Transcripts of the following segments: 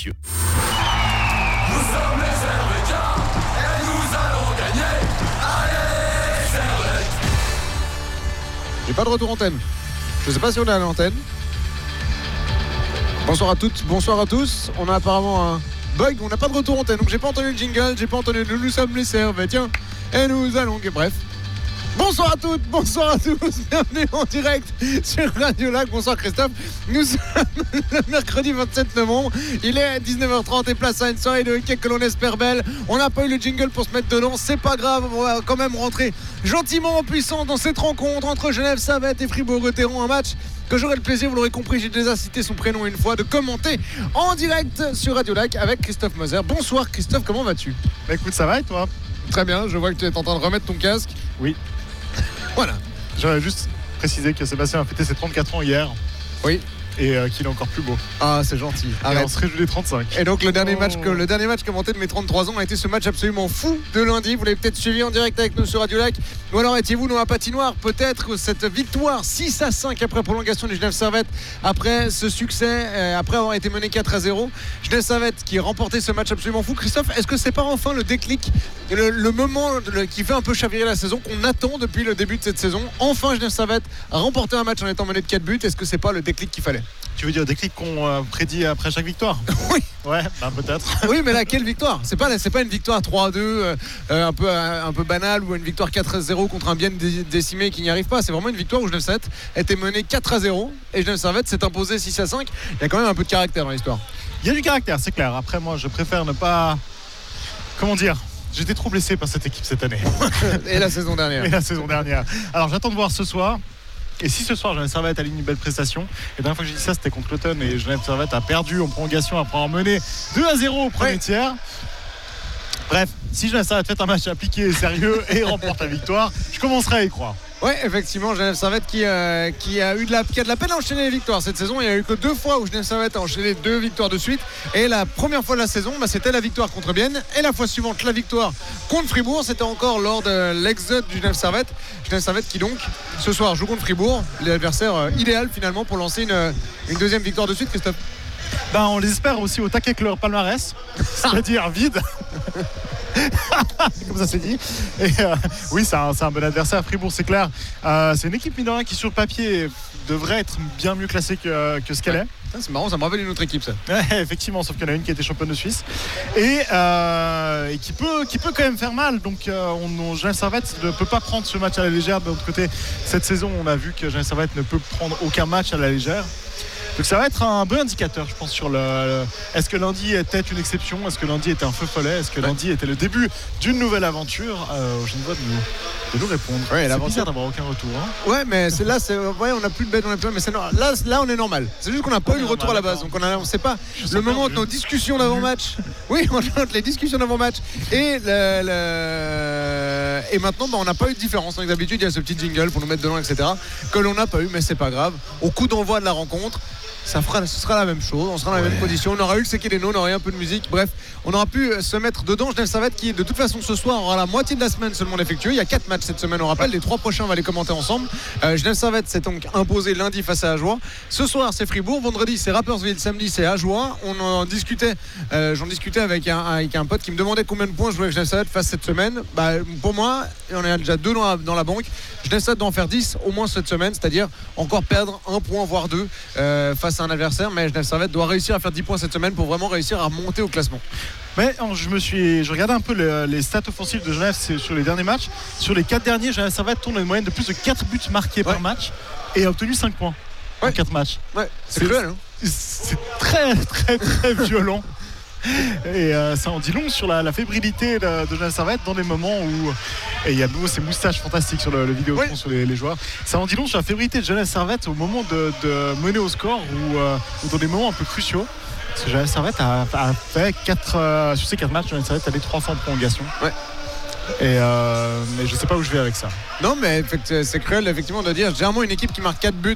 messieurs. Nous sommes les Servétiens et nous allons gagner. Allez, Servette. J'ai pas de retour antenne. Je sais pas si on est à l'antenne. Bonsoir à toutes, bonsoir à tous. On a apparemment un bug, on n'a pas de retour antenne. Donc j'ai pas entendu le jingle, j'ai pas entendu le nous sommes les Servétiens et nous allons. Bref. Bonsoir à toutes, bonsoir à tous, bienvenue en direct sur Radio Lac. Bonsoir Christophe, nous sommes le mercredi 27 novembre, il est 19h30 et place à une soirée de hockey que l'on espère belle. On n'a pas eu le jingle pour se mettre dedans, c'est pas grave, on va quand même rentrer gentiment en puissance dans cette rencontre entre Genève Servette et Fribourg-Gotteron, un match que j'aurai le plaisir, vous l'aurez compris, j'ai déjà cité son prénom une fois, de commenter en direct sur Radio Lac avec Christophe Moser. Bonsoir Christophe, comment vas-tu ? Bah écoute, ça va et toi ? Très bien, je vois que tu es en train de remettre ton casque. Oui. Voilà. J'aurais juste précisé que Sébastien a fêté ses 34 ans hier. Oui. Et qu'il est encore plus beau. Ah, c'est gentil. Arrête. Et on se réjouit des 35. Et donc le dernier match commenté de mes 33 ans a été ce match absolument fou de lundi. Vous l'avez peut-être suivi en direct avec nous sur Radio Lac. Ou alors étiez-vous dans la patinoire? Peut-être cette victoire 6-5 après prolongation du Genève Servette, après ce succès, après avoir été mené 4-0. Genève Servette qui a remporté ce match absolument fou. Christophe, est-ce que c'est pas enfin le déclic, le moment qui fait un peu chavirer la saison qu'on attend depuis le début de cette saison? Enfin Genève Servette a remporté un match en étant mené de 4 buts. Est-ce que c'est pas le déclic qu'il fallait? Tu veux dire déclic qu'on prédit après chaque victoire? Oui. Ouais, bah peut-être. Oui, mais là, quelle victoire? C'est pas une victoire 3-2 un peu banale, ou une victoire 4-0 contre un bien décimé qui n'y arrive pas. C'est vraiment une victoire où Genève Servette était mené 4-0 et Genève Servette s'est imposé 6-5. Il y a quand même un peu de caractère dans l'histoire. Il y a du caractère, c'est clair. Après, moi, je préfère ne pas... Comment dire? J'étais trop blessé par cette équipe cette année. Et la saison dernière. Alors, j'attends de voir ce soir. Et si ce soir Genève Servette aligne une belle prestation, et la dernière fois que j'ai dit ça c'était contre l'Automne et Genève Servette a perdu en prolongation après avoir mené 2-0 au premier tiers. Bref, si Genève Servette fait un match appliqué et sérieux et remporte la victoire, je commencerai à y croire. Ouais, effectivement, Genève Servette qui a de la peine à enchaîner les victoires cette saison. Il n'y a eu que 2 fois où Genève Servette a enchaîné 2 victoires de suite. Et la première fois de la saison, c'était la victoire contre Bienne. Et la fois suivante, la victoire contre Fribourg. C'était encore lors de l'exode du Genève Servette. Genève Servette qui donc, ce soir, joue contre Fribourg. L'adversaire idéal finalement pour lancer une deuxième victoire de suite, Christophe. Ben, on les espère aussi au taquet avec leur palmarès, c'est-à-dire vide. Comme ça c'est dit. Et oui, c'est un bon adversaire. Fribourg, c'est clair. C'est une équipe mineure qui sur le papier devrait être bien mieux classée que ce qu'elle est. C'est marrant, ça me rappelle une autre équipe ça. Ouais, effectivement, sauf qu'il y en a une qui a été championne de Suisse et qui peut quand même faire mal. Donc Genève Servette ne peut pas prendre ce match à la légère. De l'autre côté, cette saison, on a vu que Genève Servette ne peut prendre aucun match à la légère. Donc ça va être un bon indicateur, je pense, sur est-ce que lundi était une exception? Est-ce que lundi était un feu follet? Est-ce que lundi était le début d'une nouvelle aventure? Je ne vois de nous répondre. Ouais, c'est bizarre d'avoir aucun retour. Hein. Ouais, mais on n'a plus de bête, mais là on est normal. C'est juste qu'on n'a pas eu le retour à la base. Donc on sait pas le moment de nos discussions d'avant-match. Oui, on note les discussions d'avant-match et et maintenant on n'a pas eu de différence. Donc d'habitude il y a ce petit jingle pour nous mettre dedans, etc. que l'on n'a pas eu, mais c'est pas grave. Au coup d'envoi de la rencontre, ce sera la même chose, on sera dans la même position, on aura eu le Sekeleno, on aura eu un peu de musique, bref, on aura pu se mettre dedans. Genève Servette qui de toute façon ce soir aura la moitié de la semaine seulement d'effectuer. Il y a 4 matchs cette semaine, on rappelle, les 3 prochains on va les commenter ensemble. Genève Servette s'est donc imposé lundi face à Ajoie. Ce soir c'est Fribourg, vendredi c'est Rapperswil, samedi c'est Ajoie. J'en discutais avec un pote qui me demandait combien de points jouait Genève Servette face cette semaine. Pour moi, on est déjà 2 dans la banque. Genève Servette doit en faire 10 au moins cette semaine, c'est-à-dire encore perdre 1 point voire 2 face à un adversaire, mais Genève Servette doit réussir à faire 10 points cette semaine pour vraiment réussir à monter au classement. Mais je regardais un peu les stats offensives de Genève sur les derniers matchs. Sur les 4 derniers, Genève Servette tourne à une moyenne de plus de 4 buts marqués par match et a obtenu 5 points en 4 matchs. Ouais, c'est cruel, hein. C'est très très très violent. Et ça en dit long sur la fébrilité de Genève Servette dans des moments où et il y a nouveau ces moustaches fantastiques sur le vidéo sur les joueurs. Ça en dit long sur la fébrilité de Genève Servette au moment de mener au score ou dans des moments un peu cruciaux. Parce que Genève Servette a fait 4 sur ces 4 matchs, Genève Servette allait 3 fois en prolongation. Ouais. Et mais je sais pas où je vais avec ça. Non, mais c'est cruel effectivement de dire généralement une équipe qui marque 4 buts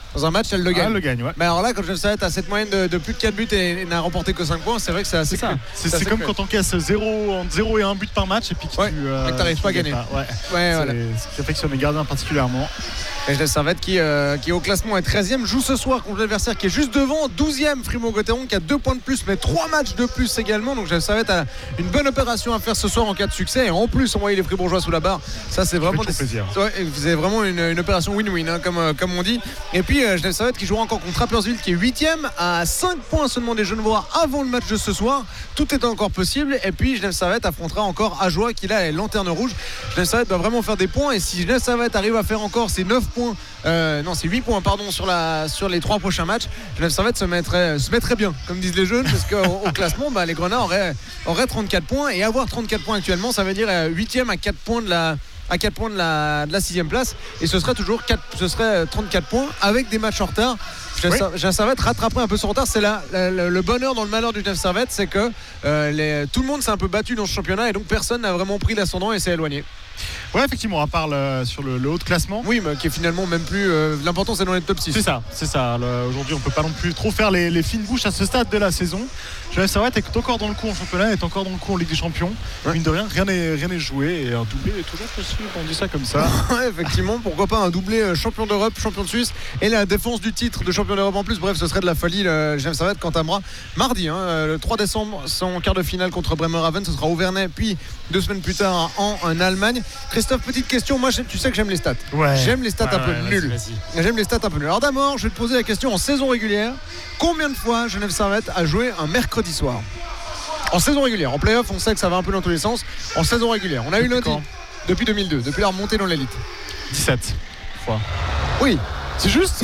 dans un match, elle le gagne. Elle le gagne, ouais. Mais alors là, quand Genève Servette a cette moyenne de plus de 4 buts et n'a remporté que 5 points, c'est vrai que c'est assez C'est ça. cru. C'est comme quand on casse 0 et 1 but par match et puis que Ouais, tu et que t'arrives pas à gagner. Ouais. Ouais, voilà. C'est ce qui affectionne les gardiens particulièrement. Et Genève Servette qui est au classement est 13e, joue ce soir contre l'adversaire qui est juste devant, 12e Fribourg-Gotteron qui a 2 points de plus mais 3 matchs de plus également. Donc Genève Servette a une bonne opération à faire ce soir en cas de succès et en plus envoyer les Fribourgeois sous la barre. Ça c'est vraiment plaisir. Ouais, c'est vraiment une opération win-win hein, comme on dit. Et puis Genève Servette qui jouera encore contre Rapperswil qui est 8e à 5 points seulement des Genevois avant le match de ce soir. Tout est encore possible. Et puis Genève Servette affrontera encore Ajoie qui là est lanterne rouge. Genève Servette doit vraiment faire des points et si Genève Servette arrive à faire encore ses 9 points c'est 8 points pardon sur les 3 prochains matchs. Genève Servette se mettrait bien comme disent les jeunes parce qu'au classement les Grenats auraient 34 points et avoir 34 points actuellement ça veut dire 8e à 4 points de la 6e place et ce serait 34 points avec des matchs en retard. Genève Servette rattraperait un peu son retard. C'est là le bonheur dans le malheur du Genève Servette, c'est que tout le monde s'est un peu battu dans ce championnat et donc personne n'a vraiment pris l'ascendant et s'est éloigné. Ouais, effectivement, on parle sur le haut de classement. Oui, mais qui est finalement même plus. L'important, c'est dans les top 6. C'est ça. Aujourd'hui, on peut pas non plus trop faire les fines bouches à ce stade de la saison. Genève Servette est encore dans le coup en championnat, est encore dans le coup en Ligue des Champions. Ouais. Mine de rien, rien n'est joué et un doublé est toujours possible. On dit ça comme ça. Ouais, effectivement, pourquoi pas un doublé champion d'Europe, champion de Suisse et la défense du titre de champion d'Europe en plus. Bref, ce serait de la folie. Genève Servette quant à moi. Mardi, le 3 décembre, son quart de finale contre Bremerhaven. Ce sera au Vernet, puis 2 semaines plus tard en Allemagne. Christophe, petite question. Moi, tu sais que j'aime les stats. Ouais. J'aime les stats un peu nuls. Vas-y. J'aime les stats un peu nuls. Alors d'abord, je vais te poser la question en saison régulière. Combien de fois Genève Servette a joué un mercredi soir ? En saison régulière. En play-off, on sait que ça va un peu dans tous les sens. En saison régulière. On a eu lundi. Depuis 2002. Depuis la remontée dans l'élite. 17 fois. Oui. C'est juste.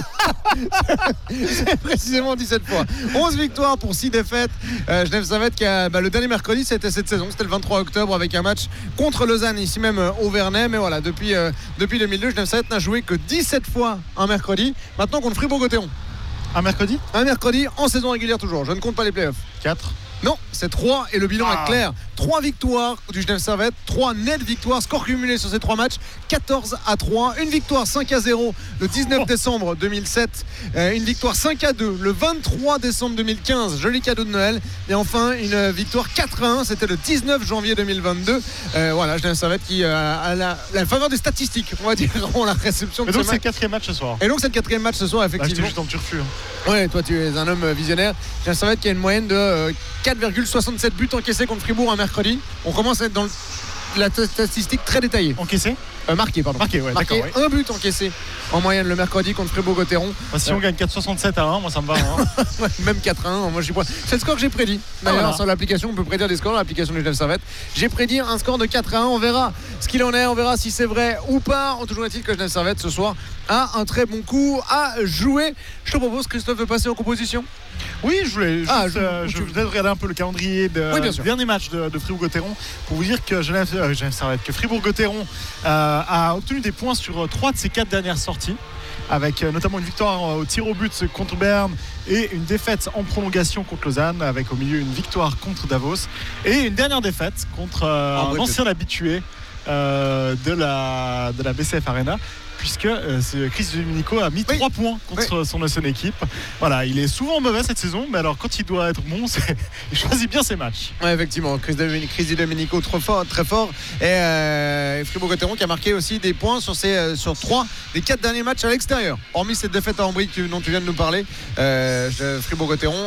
C'est précisément 17 fois. 11 victoires pour 6 défaites. Genève Servette qui a le dernier mercredi, c'était cette saison, c'était le 23 octobre avec un match contre Lausanne ici même au Vernet. Mais voilà, depuis 2002, Genève Servette n'a joué que 17 fois un mercredi. Maintenant contre Fribourg-Gotteron. Un mercredi en saison régulière toujours. Je ne compte pas les playoffs. 4. Non, c'est 3 et le bilan est clair. 3 victoires du Genève Servette, 3 nettes victoires, score cumulé sur ces 3 matchs, 14-3. Une victoire 5-0 le 19 décembre 2007, une victoire 5-2 le 23 décembre 2015, joli cadeau de Noël. Et enfin une victoire 4-1, c'était le 19 janvier 2022. Voilà, Genève Servette qui a la faveur des statistiques, on va dire, en la réception de ce match. Et donc c'est le 4e match ce soir. Et donc c'est le 4e match ce soir, effectivement. J'étais juste en turfu. Ouais, toi tu es un homme visionnaire. Genève Servette qui a une moyenne de 4,67 buts encaissés contre Fribourg un mercredi. On commence à être dans la statistique très détaillée. Encaissé Marqué, pardon. Marqué, ouais, d'accord. Ouais. Un but encaissé en moyenne le mercredi contre Fribourg-Gotteron. Si on gagne 4,67-1, moi ça me va. Hein. Même 4-1, moi j'y crois. C'est le score que j'ai prédit. D'ailleurs, sur l'application, on peut prédire des scores, l'application du Genève Servette. J'ai prédit un score de 4-1. On verra ce qu'il en est, on verra si c'est vrai ou pas. Toujours est-il que Genève Servette ce soir a un très bon coup à jouer. Je te propose, Christophe, de passer en composition. Oui, je voulais regarder un peu le calendrier du dernier match de Fribourg-Gotteron pour vous dire que que Fribourg-Gotteron a obtenu des points sur 3 de ses 4 dernières sorties, avec notamment une victoire au tir au but contre Berne et une défaite en prolongation contre Lausanne, avec au milieu une victoire contre Davos et une dernière défaite contre un ancien habitué de la BCF Arena, puisque Chris Domenico a mis 3 points contre son ancienne équipe. Voilà, il est souvent mauvais cette saison, mais alors quand il doit être bon, il choisit bien ses matchs. Ouais, effectivement, Chris Domenico très fort. Et Fribourg-Gotteron qui a marqué aussi des points sur 3 des 4 derniers matchs à l'extérieur. Hormis cette défaite à Ambry dont tu viens de nous parler, Fribourg-Gotteron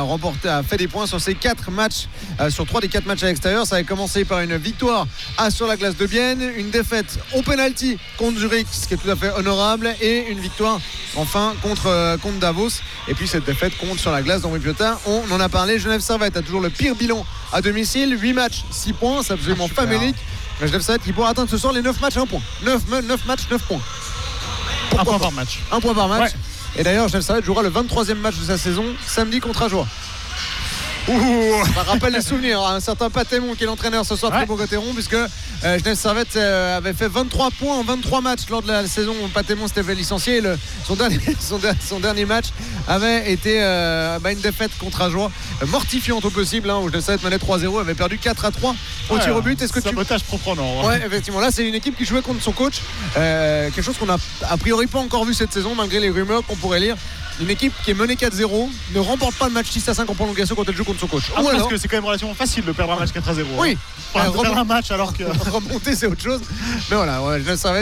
a fait des points sur ces 4 matchs, sur 3 des 4 matchs à l'extérieur. Ça a commencé par une victoire sur la glace de Bienne, une défaite au penalty contre Zurich, ce qui est tout à fait honorable, et une victoire enfin contre Davos, et puis cette défaite contre sur la glace d'Henri Piotin. On en a parlé. Genève Servette a toujours le pire bilan à domicile, 8 matchs 6 points, c'est absolument famélique. Genève Servette qui pourra atteindre ce soir les 9 matchs 1 point. 9 matchs 9 points. Un point par match. Un point par match. Ouais. Et d'ailleurs Genève Servette jouera le 23e match de sa saison samedi contre Ajoie. Ça rappelle les souvenirs. Un certain Patémon qui est l'entraîneur ce soir, Fribourg-Gotteron, puisque Genève Servette avait fait 23 points en 23 matchs lors de la saison où Patémon s'était fait licencier. Son dernier match avait été une défaite contre Ajoie, mortifiante au possible, où Genève Servette menait 3-0, avait perdu 4-3 au tir au but. Est-ce que sabotage proprement. Ouais, effectivement. Là, c'est une équipe qui jouait contre son coach. Quelque chose qu'on n'a a priori pas encore vu cette saison, malgré les rumeurs qu'on pourrait lire. Une équipe qui est menée 4-0 ne remporte pas le match 6-5 en prolongation quand elle joue contre son coach. Parce que c'est quand même relativement facile de perdre un match 4-0. Oui, perdre un match alors que remonter c'est autre chose. Mais voilà, Genève Servette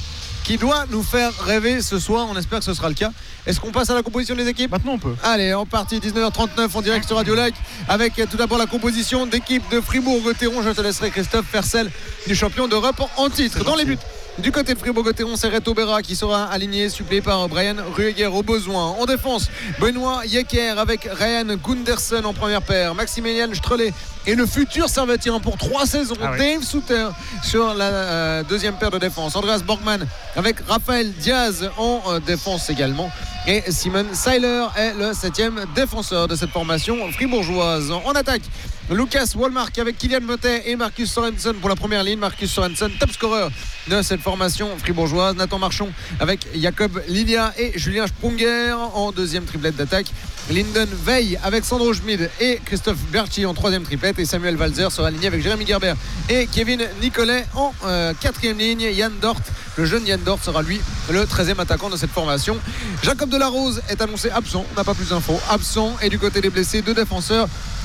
qui doit nous faire rêver ce soir. On espère que ce sera le cas. Est-ce qu'on passe à la composition des équipes? Maintenant on peut. Allez, en partie 19h39 en direct sur Radio Lac avec tout d'abord la composition d'équipe de Fribourg-Gotteron. Je te laisserai Christophe faire celle du champion d'Europe en titre. Dans les buts, du côté de Fribourg-Gotteron, c'est Reto Berra qui sera aligné, suppléé par Brian Rueger au besoin. En défense, Benoît Yecker avec Ryan Gundersen en première paire, Maximilian Strelé et le futur Servettien pour 3 saisons, Dave Sutter sur la deuxième paire de défense. Andreas Borgman avec Raphaël Diaz en défense également. Et Simon Seiler est le 7e défenseur de cette formation fribourgeoise. En attaque, Lucas Wallmark avec Kylian Motet et Marcus Sorensen pour la première ligne. Marcus Sorensen, top scoreur de cette formation fribourgeoise. Nathan Marchon avec Jacob Lilia et Julien Sprunger en deuxième triplette d'attaque. Linden Veil avec Sandro Schmid et Christophe Berchi en troisième triplette. Et Samuel Walzer sera aligné avec Jérémy Gerber et Kevin Nicolet en quatrième ligne. Yann Dort, le jeune Yann Dort, sera lui le 13e attaquant de cette formation. Jacob Delarose est annoncé absent, on n'a pas plus d'infos. Absent, et du côté des blessés, 2 défenseurs,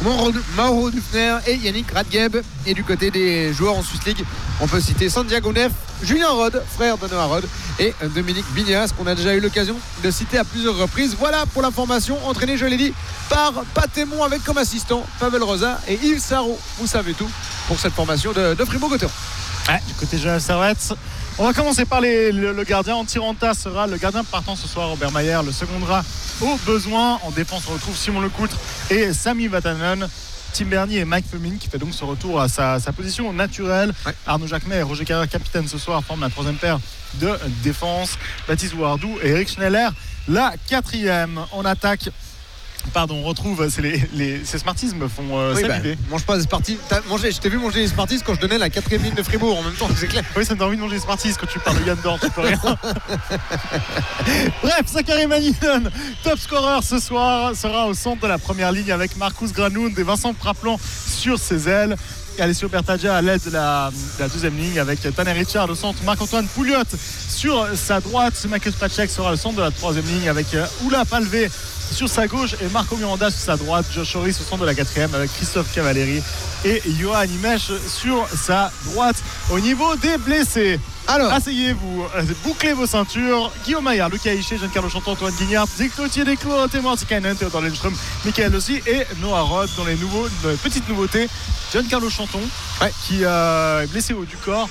Mauro Dufner et Yannick Radgeb. Et du côté des joueurs en Swiss League, on peut citer Santiago Neff, Julien Rode, frère de Noah Rode, et Dominique Bignas, qu'on a déjà eu l'occasion de citer à plusieurs reprises. Voilà pour la formation, entraînée, je l'ai dit, par Patémon avec comme assistant Pavel Rosa et Yves Sarro. Vous savez tout pour cette formation de Fribourg-Gotteron. Du côté Genève Servette, on va commencer par le gardien. En tiranta sera le gardien partant ce soir, Robert Mayer. Le secondera au besoin. En défense, on retrouve Simon Lecoutre et Sami Vatanen. Tim Bernier et Mike Fleming qui fait donc ce retour à sa position naturelle. Arnaud Jacquemet et Roger Carrère, capitaine ce soir, forment la 3e paire de défense. Baptiste Ouardou et Eric Schneller, la 4e. En attaque, on retrouve, ces Smarties me font saliver. Mange pas des Smarties. Je t'ai vu manger des Smarties quand je donnais la 4e ligne de Fribourg en même temps, c'est clair. Oui, ça me donne envie de manger des Smarties quand tu parles de Yann Dort, tu peux rien. Bref, Zachary Manningen, top scorer ce soir, sera au centre de la première ligne avec Marcus Granlund et Vincent Praplan sur ses ailes. Et Alessio Bertaggia à l'aide de la deuxième ligne avec Tanner Richard au centre, Marc-Antoine Pouliot sur sa droite. Michael Spacek sera le centre de la 3e ligne avec Oula Palvé sur sa gauche et Marco Miranda sur sa droite. Josh Horis au centre de la 4e avec Christophe Cavalieri et Johan Imech sur sa droite. Au niveau des blessés, alors asseyez-vous, bouclez vos ceintures. Guillaume Maillard, Lucas Hichet, Giancarlo Chanton, Antoine Guignard, Zeke Cloutier, Desclos, Théo Tikainen, Théodore Lindström, Michael aussi et Noah Rod. Dans les petites nouveautés, Giancarlo Chanton qui est blessé au haut du corps.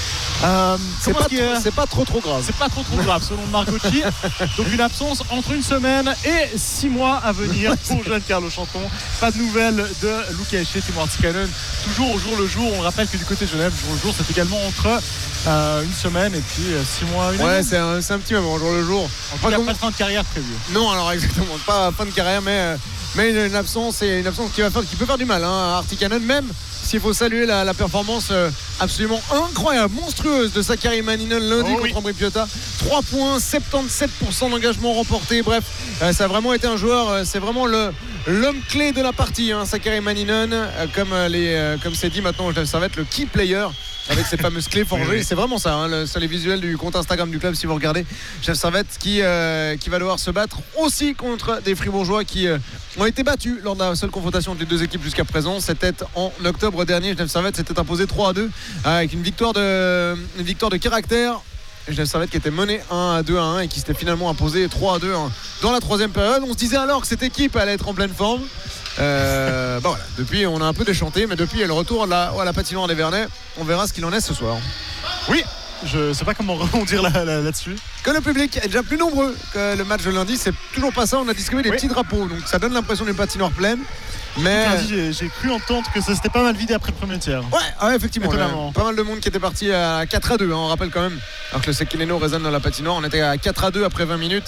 C'est pas trop grave. C'est pas trop grave selon Margocci. Donc une absence entre 1 semaine et 6 mois à venir pour Giancarlo Chanton. Pas de nouvelles de Lucas Hichet, Timo Artikainen. Toujours au jour le jour. On rappelle que du côté de Genève, jour le jour, c'est également entre 1 semaine et puis 6 mois. Ouais, c'est un petit moment jour le jour. En tout cas, pas de fin de carrière prévue. Non, alors exactement, pas fin de carrière, mais une absence qui peut faire du mal à Artikainen, même s'il faut saluer la performance absolument incroyable, monstrueuse de Zachary Manningen lundi contre Ambry Piotta. 3 points, 77% d'engagement remporté. Bref, ça a vraiment été un joueur, c'est vraiment l'homme clé de la partie, Zachary Manningen, comme c'est dit maintenant, ça va être le key player avec ses fameuses clés forgées. C'est vraiment ça, sur les visuels du compte Instagram du club, si vous regardez. Genève Servette qui va devoir se battre aussi contre des Fribourgeois qui ont été battus lors de la seule confrontation entre les deux équipes jusqu'à présent. C'était en octobre dernier. Genève Servette s'était imposé 3-2 avec une victoire de caractère. Genève Servette qui était mené 1-2-1 et qui s'était finalement imposé 3-2 dans la 3e période. On se disait alors que cette équipe allait être en pleine forme. Voilà. Depuis on a un peu déchanté, mais depuis le retour à la patinoire des Vernets, on verra ce qu'il en est ce soir. Oui, je sais pas comment rebondir là-dessus. Que le public est déjà plus nombreux que le match de lundi, c'est toujours pas ça. On a distribué des petits drapeaux, donc ça donne l'impression d'une patinoire pleine. Mais j'ai cru entendre que ça s'était pas mal vidé après le premier tiers. Ouais, effectivement. Étonnamment. Pas mal de monde qui était parti à 4-2, on rappelle quand même. Alors que le Sekileno résonne dans la patinoire, on était à 4-2 après 20 minutes.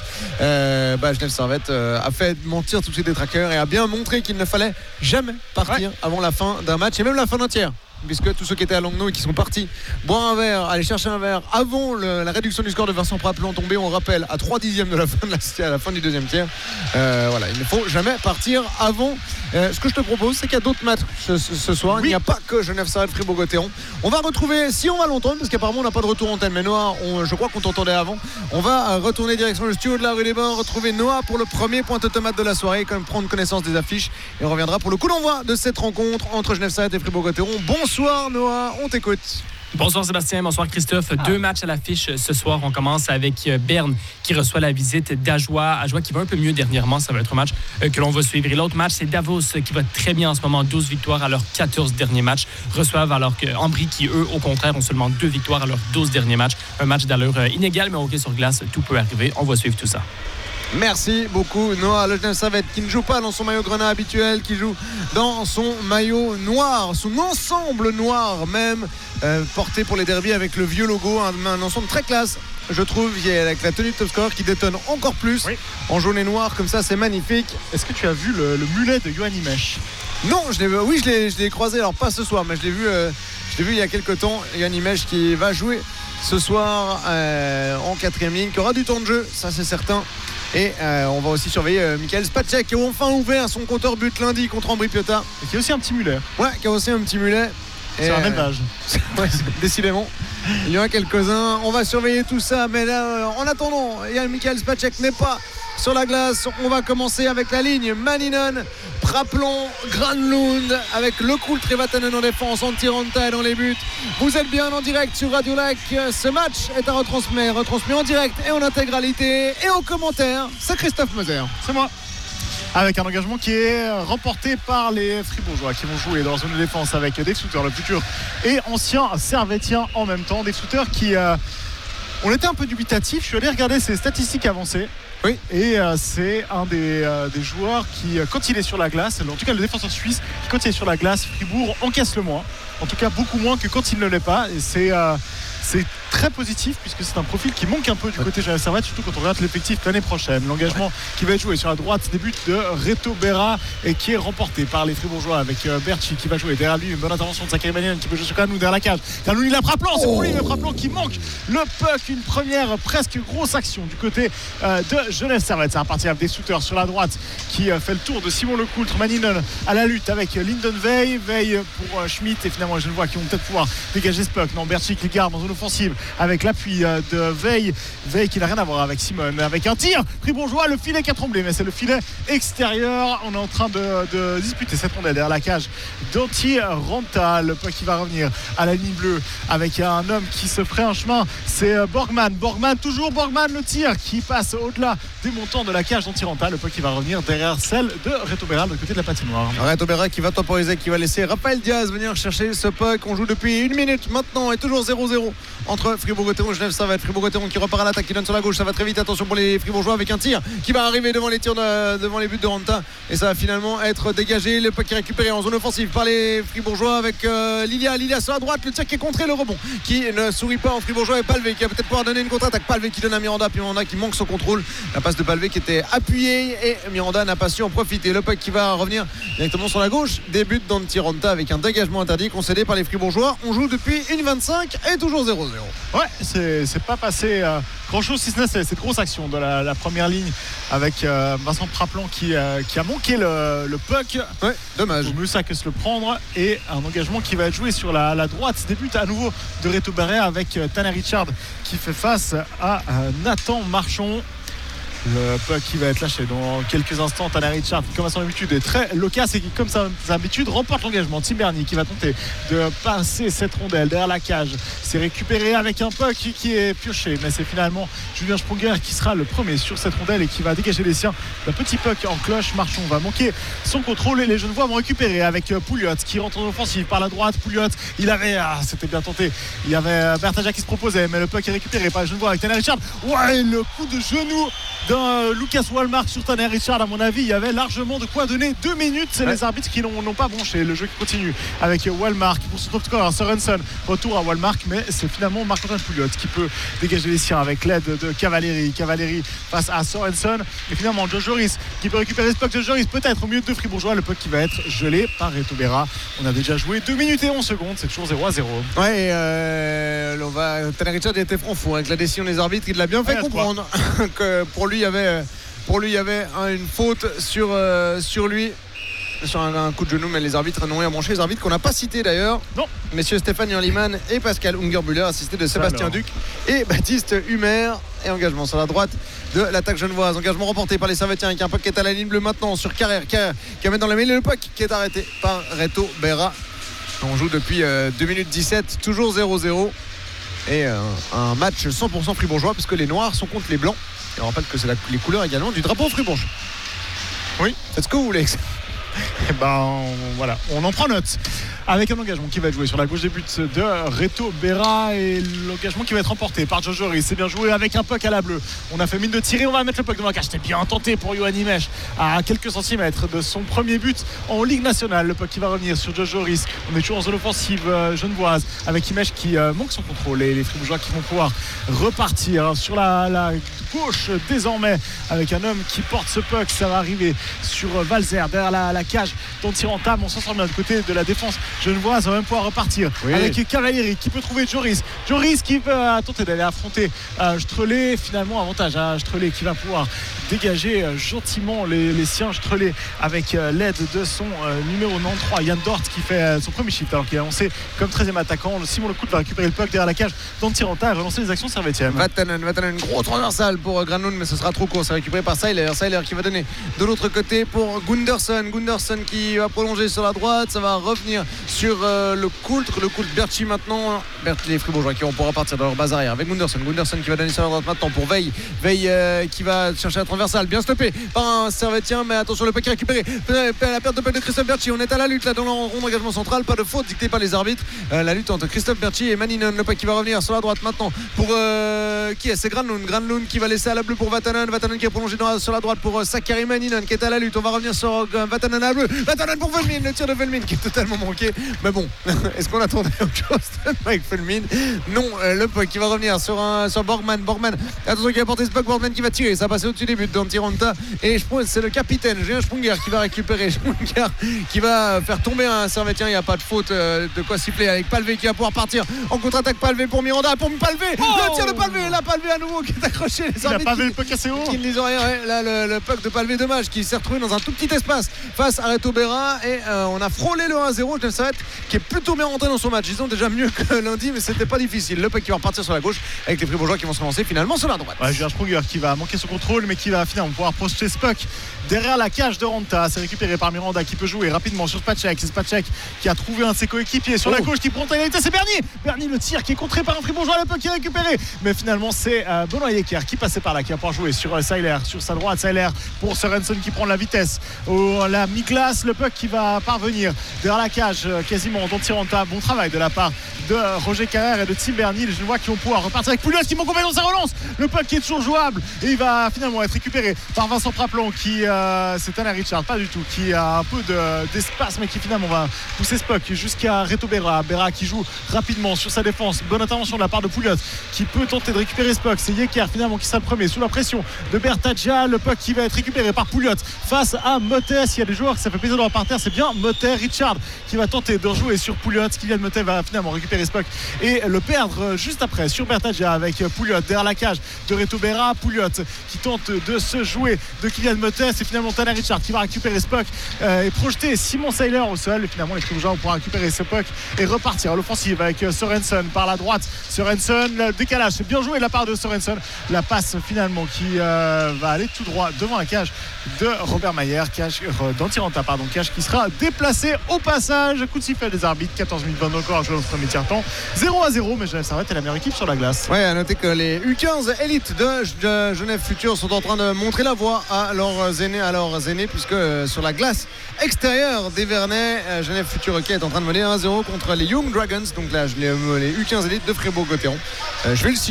Genève Servette a fait mentir tous ses détraqueurs et a bien montré qu'il ne fallait jamais partir avant la fin d'un match et même la fin d'un tiers. Puisque tous ceux qui étaient à Langnau et qui sont partis boire un verre, aller chercher un verre avant la réduction du score de Vincent Praplan tombé, on rappelle, à 3/10 de la fin à la fin du deuxième tiers. Voilà, il ne faut jamais partir avant. Ce que je te propose, c'est qu'il y a d'autres matchs ce soir. Il n'y a pas que Genève Servette Fribourg-Gotteron. On va retrouver, si on va l'entendre, parce qu'apparemment on n'a pas de retour antenne, mais Noah, je crois qu'on t'entendait avant. On va retourner direction le studio de la rue des Bains, retrouver Noah pour le premier point automate de la soirée, quand même prendre connaissance des affiches, et on reviendra pour le coup d'envoi de cette rencontre entre Genève Servette et Fribourg-Gotteron. Bonsoir Noah, on t'écoute. Bonsoir Sébastien, bonsoir Christophe. 2 matchs à l'affiche ce soir. On commence avec Berne qui reçoit la visite d'Ajoie. Ajoie qui va un peu mieux dernièrement, ça va être un match que l'on va suivre. Et l'autre match, c'est Davos qui va très bien en ce moment, 12 victoires à leurs 14 derniers matchs. Reçoivent alors que Ambry qui, eux, au contraire, ont seulement 2 victoires à leurs 12 derniers matchs. Un match d'allure inégale, mais hockey sur glace, tout peut arriver. On va suivre tout ça. Merci beaucoup Noah. Le Genève Servette qui ne joue pas dans son maillot grenat habituel, qui joue dans son maillot noir, son ensemble noir même, porté pour les derbies avec le vieux logo, un ensemble très classe. Je trouve, avec la tenue de top score qui détonne encore plus en jaune et noir comme ça, c'est magnifique. Est-ce que tu as vu le mulet de Yoann Imech? Non, je l'ai croisé, alors pas ce soir, mais je l'ai vu il y a quelques temps. Yoann Imech qui va jouer ce soir en 4e ligne, qui aura du temps de jeu, ça c'est certain. Et on va aussi surveiller Michael Spacek qui a enfin ouvert son compteur but lundi contre Ambry Piotta. Et qui a aussi un petit mulet. Ouais, qui a aussi un petit mulet. C'est un élevage. Ouais, décidément. Il y en a quelques-uns. On va surveiller tout ça. Mais là, en attendant, Michael Spacek n'est pas sur la glace. On va commencer avec la ligne Maninen, Praplan, Granlund, avec Le Cool Trevatanen en défense, Antti-Ranta dans les buts. Vous êtes bien en direct sur Radio Lac. Ce match est à retransmis en direct et en intégralité. Et en commentaire, c'est Christophe Moser. C'est moi. Avec un engagement qui est remporté par les Fribourgeois qui vont jouer dans la zone de défense avec Dave Souter, le futur et ancien Servettien en même temps. Dave Souter qui on était un peu dubitatif. Je suis allé regarder ses statistiques avancées. Oui. Et c'est un des joueurs qui, quand il est sur la glace, en tout cas le défenseur suisse, quand il est sur la glace, Fribourg encaisse le moins. En tout cas beaucoup moins que quand il ne l'est pas. Et c'est très positif puisque c'est un profil qui manque un peu du côté Genève Servette, surtout quand on regarde l'effectif l'année prochaine. L'engagement qui va être joué sur la droite, début de Reto Berra et qui est remporté par les Fribourgeois avec Berchi qui va jouer derrière lui. Une bonne intervention de Zachary Maninen qui peut jouer sur Kanou derrière la cage. Kanou il a Praplan, c'est pour lui, mais Praplan qui manque le puck. Une première presque grosse action du côté de Genève Servette. C'est reparti avec des shooters sur la droite qui fait le tour de Simon Lecoultre. Maninen à la lutte avec Lyndon Veil pour Schmitt et finalement je le vois qui vont peut-être pouvoir dégager ce puck. Non, Berchi qui le garde dans zone offensive avec l'appui de Veil qui n'a rien à voir avec Simon, avec un tir fribourgeois, le filet qui a tremblé mais c'est le filet extérieur. On est en train de disputer cette rondelle derrière la cage d'Antti-Ranta, le puck qui va revenir à la ligne bleue avec un homme qui se ferait un chemin, c'est Borgman, toujours Borgman, le tir qui passe au-delà des montants de la cage d'Antti-Ranta, le puck qui va revenir derrière celle de Reto Berra de l'autre côté de la patinoire. Reto Berra qui va temporiser, qui va laisser Raphaël Diaz venir chercher ce puck. On joue depuis 1 minute maintenant et toujours 0-0 entre Fribourg-Gotteron et Genève Servette. Fribourg-Gotteron qui repart à l'attaque, qui donne sur la gauche, ça va très vite, attention pour les Fribourgeois avec un tir qui va arriver devant les buts de Ranta et ça va finalement être dégagé. Le puck qui est récupéré en zone offensive par les Fribourgeois avec Lilia sur la droite, le tir qui est contré, le rebond qui ne sourit pas en Fribourgeois et Palvé qui va peut-être pouvoir donner une contre-attaque. Palvé qui donne à Miranda, puis Miranda qui manque son contrôle, la passe de Palvé qui était appuyée et Miranda n'a pas su en profiter. Le puck qui va revenir directement sur la gauche, début d'Antti-Ranta avec un dégagement interdit concédé par les Fribourgeois. On joue depuis 1:25 et toujours 0-0. Ouais, c'est pas passé grand chose si ce n'est cette grosse action de la première ligne avec Vincent Praplan qui a manqué le puck. Ouais, dommage. Mieux ça que se le prendre et un engagement qui va être joué sur la droite. Débute à nouveau de Reto Berra avec Tanner Richard qui fait face à Nathan Marchand. Le puck qui va être lâché dans quelques instants. Tanner Richard qui comme à son habitude est très loquace et qui comme sa habitude remporte l'engagement. Tim Bernier qui va tenter de passer cette rondelle derrière la cage. C'est récupéré avec un puck qui est pioché mais c'est finalement Julien Sprunger qui sera le premier sur cette rondelle et qui va dégager les siens. Le petit puck en cloche. Marchand va manquer son contrôle et les Genevois vont récupérer avec Pouliot qui rentre en offensive par la droite. Pouliot c'était bien tenté, il y avait Bertaja qui se proposait mais le puck est récupéré par les Genevois avec Tanner Richard. Ouais, le coup de genou de d'un Lucas Wallmark sur Tanner Richard. À mon avis, il y avait largement de quoi donner 2 minutes. C'est les arbitres qui n'ont pas bronché. Le jeu qui continue avec Wallmark pour son top score. Sorensen, retour à Wallmark, mais c'est finalement Marc-Antoine Pouliot qui peut dégager les siens avec l'aide de Cavalieri face à Sorensen. Et finalement, Joe Joris qui peut récupérer ce puck. Joe Joris peut-être au milieu de Fribourgeois. Le puck qui va être gelé par Reto Berra. On a déjà joué 2 minutes et 11 secondes. C'est toujours 0-0. Ouais, Tanner Richard était franc fou avec la décision des arbitres. Il l'a bien fait comprendre que pour lui, il y avait une faute sur lui. Sur un coup de genou, mais les arbitres n'ont rien branché. Les arbitres qu'on n'a pas cités d'ailleurs. Non. Messieurs Stéphane Janliman et Pascal Ungerbuller, assistés de Sébastien Duc et Baptiste Humer. Et engagement sur la droite de l'attaque genevoise. Engagement remporté par les Servetiens avec un puck qui est à la ligne bleue maintenant sur Carrère qui amène dans la mêlée le puck qui est arrêté par Reto Berra. On joue depuis 2 minutes 17, toujours 0-0. Et un match 100% fribourgeois parce que les noirs sont contre les blancs. Et on rappelle que c'est les couleurs également du drapeau fribourgeois. Oui. Faites ce que vous voulez. Et voilà, on en prend note. Avec un engagement qui va être joué sur la gauche des buts de Reto Berra et l'engagement qui va être remporté par Joe Joris. C'est bien joué avec un puck à la bleue. On a fait mine de tirer, on va mettre le puck devant la cage. C'était bien tenté pour Yoann Imech à quelques centimètres de son premier but en Ligue nationale. Le puck qui va revenir sur Joe Joris. On est toujours en zone offensive genevoise avec Imech qui manque son contrôle. Les Fribourgeois qui vont pouvoir repartir sur la gauche désormais avec un homme qui porte ce puck. Ça va arriver sur Valzer derrière la cage d'Antiranta. On s'en sort bien du côté de la défense genevoise. Ça va même pouvoir repartir avec Cavalieri qui peut trouver Joris qui va tenter d'aller affronter Strelé. Finalement avantage à Strelé qui va pouvoir dégager gentiment les siens. Strelé avec l'aide de son numéro 93 Yann Dort qui fait son premier shift alors qu'il est annoncé comme 13e attaquant. Simon Lecout va récupérer le puck derrière la cage d'Antiranta et relancer les actions servétiennes. Vatanen, gros transversal pour Granlund, mais ce sera trop court. C'est récupéré par Seiler qui va donner de l'autre côté pour Gunderson qui va prolonger sur la droite. Ça va revenir sur le Coultre Berchi maintenant. Les Fribourgeois qui vont pouvoir partir dans leur base arrière avec Gunderson qui va donner sur la droite maintenant pour Veil qui va chercher la transversale, bien stoppé par un Servetien, mais attention, le puck est récupéré. La perte de puck de Christophe Berchi. On est à la lutte là dans le rond d'engagement central, pas de faute dictée par les arbitres. La lutte entre Christophe Berchi et Maninen. Le puck qui va revenir sur la droite maintenant pour c'est Granlund qui va laisser à la bleue pour Vatanen qui a prolongé sur la droite pour Sakari Maninen qui est à la lutte. On va revenir sur Vatanen à la bleue. Vatanen pour Velmin, le tir de Velmin qui est totalement manqué, mais bon, est-ce qu'on attendait autre chose avec Velmin? Non. Le puck qui va revenir sur Borgman, attention qui a porté ce puck, Borgman qui va tirer, ça va passer au-dessus des buts d'Antiranta et je pense c'est le capitaine Julien Sprunger qui va récupérer, qui va faire tomber un Servetien. Il n'y a pas de faute, de quoi siffler avec Palvé qui va pouvoir partir en contre-attaque. Palvé pour Miranda, pour Palvé, le tir de Palvé, là Palvé à nouveau qui est accroché. Les arbitres, il a pas vu le puck assez haut qui ne les aurait, là le puck de Palvé, dommage, qui s'est retrouvé dans un tout petit espace face à Reto Berra et on a frôlé le 1-0. Genève Servette qui est plutôt bien rentré dans son match, disons déjà mieux que lundi, mais c'était pas difficile. Le puck qui va repartir sur la gauche avec les Fribourgeois qui vont se relancer finalement sur la droite. Julien Sprunger qui va manquer son contrôle mais qui va finalement pouvoir projeter ce puck derrière la cage de Ranta. C'est récupéré par Miranda qui peut jouer rapidement sur Spacek. C'est Spacek qui a trouvé un de ses coéquipiers sur la gauche qui prend égalité. C'est Bernier le tir qui est contré par un Fribourgeois. Le puck qui est récupéré, mais finalement c'est Benoît Yecker qui passait par là qui va pouvoir jouer sur Seiler sur sa droite. Seiler pour Sorensen qui prend la vitesse la mi-glace. Le puck qui va parvenir derrière la cage quasiment d'Antiranta. Bon travail de la part de Roger Carrère et de Tim Bernier. Les Genevois qui vont pouvoir repartir avec Pouliot qui manque complètement sa relance. Le puck qui est toujours jouable et il va finalement être récupéré par Vincent Praplan qui c'est Tanner Richard, pas du tout, qui a un peu d'espace mais qui finalement va pousser ce puck jusqu'à Reto Berra qui joue rapidement sur sa défense. Bonne intervention de la part de Pouliot qui peut tenter de récupérer ce puck. C'est Yecker finalement qui sera le premier sous la pression de Bertaggia. Le puck qui va être récupéré par Pouliot face à Motet. S'il y a des joueurs que ça fait plaisir de voir par terre, c'est bien Motet. Richard qui va tenter de rejouer sur Pouliot. Kylian Motet va finalement récupérer ce puck et le perdre juste après sur Bertaggia avec Pouliot derrière la cage de Reto Berra. Pouliot qui tente de se jouer de Kylian Motet. C'est finalement Tanner Richard qui va récupérer ce puck et projeter Simon Seiler au sol. Et finalement les Fribourgeois vont pouvoir récupérer ce puck et repartir à l'offensive avec Sorensen par la droite. Sorensen, le décalage, c'est bien joué de la part de Sorensen. La passe finalement qui va aller tout droit devant la cage de Robert Mayer, cage d'Antiranta, cage qui sera déplacée au passage. Coup de sifflet des arbitres, 14 minutes 20 encore à jouer dans ce premier tiers-temps. 0-0, mais Genève Servette est la meilleure équipe sur la glace. Ouais, à noter que les U15 élites de Genève Futur sont en train de montrer la voie à leurs aînés, puisque sur la glace extérieure d'Evernay, Genève Futur Hockey est en train de mener 1-0 contre les Young Dragons, donc là les U15 élites de Fribourg-Gotteron. Je vais le citer, voilà,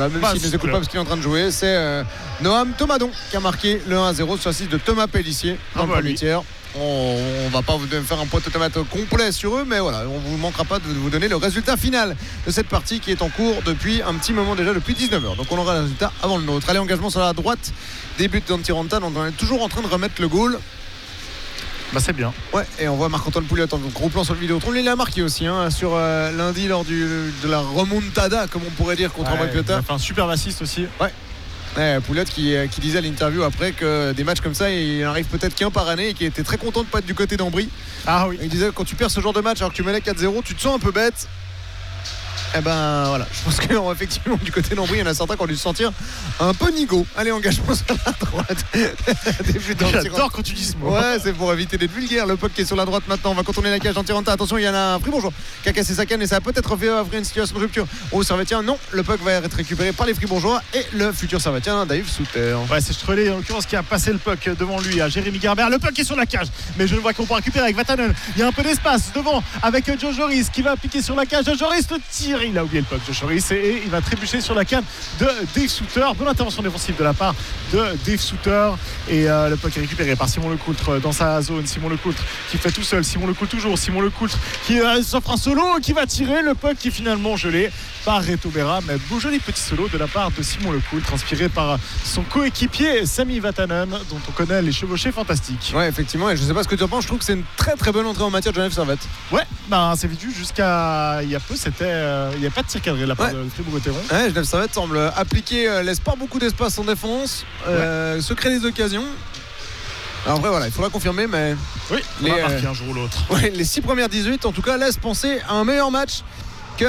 Voilà, même s'il ne nous écoute pas parce qu'il est en train de jouer, c'est Noam Thomadon qui a marqué le 1-0 sur assist de Thomas Pellissier dans le premier tiers. On va pas vous faire un pot de tomate complet sur eux, mais voilà, on vous manquera pas de vous donner le résultat final de cette partie qui est en cours depuis un petit moment déjà, depuis 19h. Donc on aura le résultat avant le nôtre. Allez, engagement sur la droite, début d'Antiranta, on est toujours en train de remettre le goal. Bah c'est bien. Ouais, et on voit Marc-Antoine Pouliot en gros plan sur le Vidéotron. Il a marqué aussi sur lundi lors de la remontada, comme on pourrait dire, contre André Piotta. Il a fait un super assist aussi. Ouais, Pouliot qui disait à l'interview après que des matchs comme ça, il arrive peut-être qu'un par année et qui était très content de pas être du côté d'Ambry. Ah oui. Il disait quand tu perds ce genre de match alors que tu menais 4-0, tu te sens un peu bête. Eh ben voilà, je pense qu'effectivement du côté d'Ambry, il y en a certains qui ont dû se sentir un peu nigo. Allez, engagement sur la droite. J'adore quand tu dis ce mot. Ouais, c'est pour éviter d'être vulgaire. Le puck qui est sur la droite maintenant. On va contourner la cage d'Antiranta. Attention, il y en a un Fribourgeois qui a cassé sa canne et ça a peut-être fait ouvrir une situation de rupture au Servetien. Non, le puck va être récupéré par les Fribourgeois et le futur Servetien, Dave Souter. Ouais, c'est Strelé en l'occurrence qui a passé le puck devant lui à Jérémy Gerber. Le puck est sur la cage, mais je ne vois qu'on peut récupérer avec Vatanen. Il y a un peu d'espace devant avec Joe Joris qui va piquer sur la cage. Joris le tire, il a oublié le puck. Et il va trébucher sur la canne de Dave Souter. Bonne intervention défensive de la part de Dave Souter. Et le puck est récupéré par Simon Lecoultre dans sa zone. Simon Lecoultre qui fait tout seul. Simon Lecoultre toujours. Simon Lecoultre qui s'offre un solo qui va tirer le puck qui est finalement gelé par Reto Berra. Mais beau joli petit solo de la part de Simon Lecoultre, inspiré par son coéquipier Sami Vatanen, dont on connaît les chevauchés fantastiques. Ouais, effectivement. Et je sais pas ce que tu en penses. Je trouve que c'est une très très bonne entrée en matière de Genève Servette. Ouais, bah c'est vu jusqu'à il y a peu, il n'y a pas de tir cadré là. De Fribourg-Gotteron. Ouais, Genève Servette semble appliquer, laisse pas beaucoup d'espace en défense, se crée des occasions. Alors après voilà, il faudra confirmer, mais oui, on va marquer un jour ou l'autre. Ouais, les 6 premières 18 en tout cas laissent penser à un meilleur match que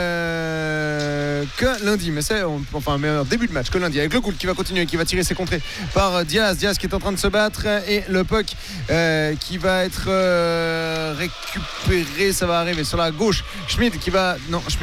lundi, mais c'est enfin un meilleur début de match que lundi, avec le goal qui va continuer, qui va tirer ses contrées par Diaz qui est en train de se battre et le puck qui va être récupéré, ça va arriver sur la gauche. Schmid il va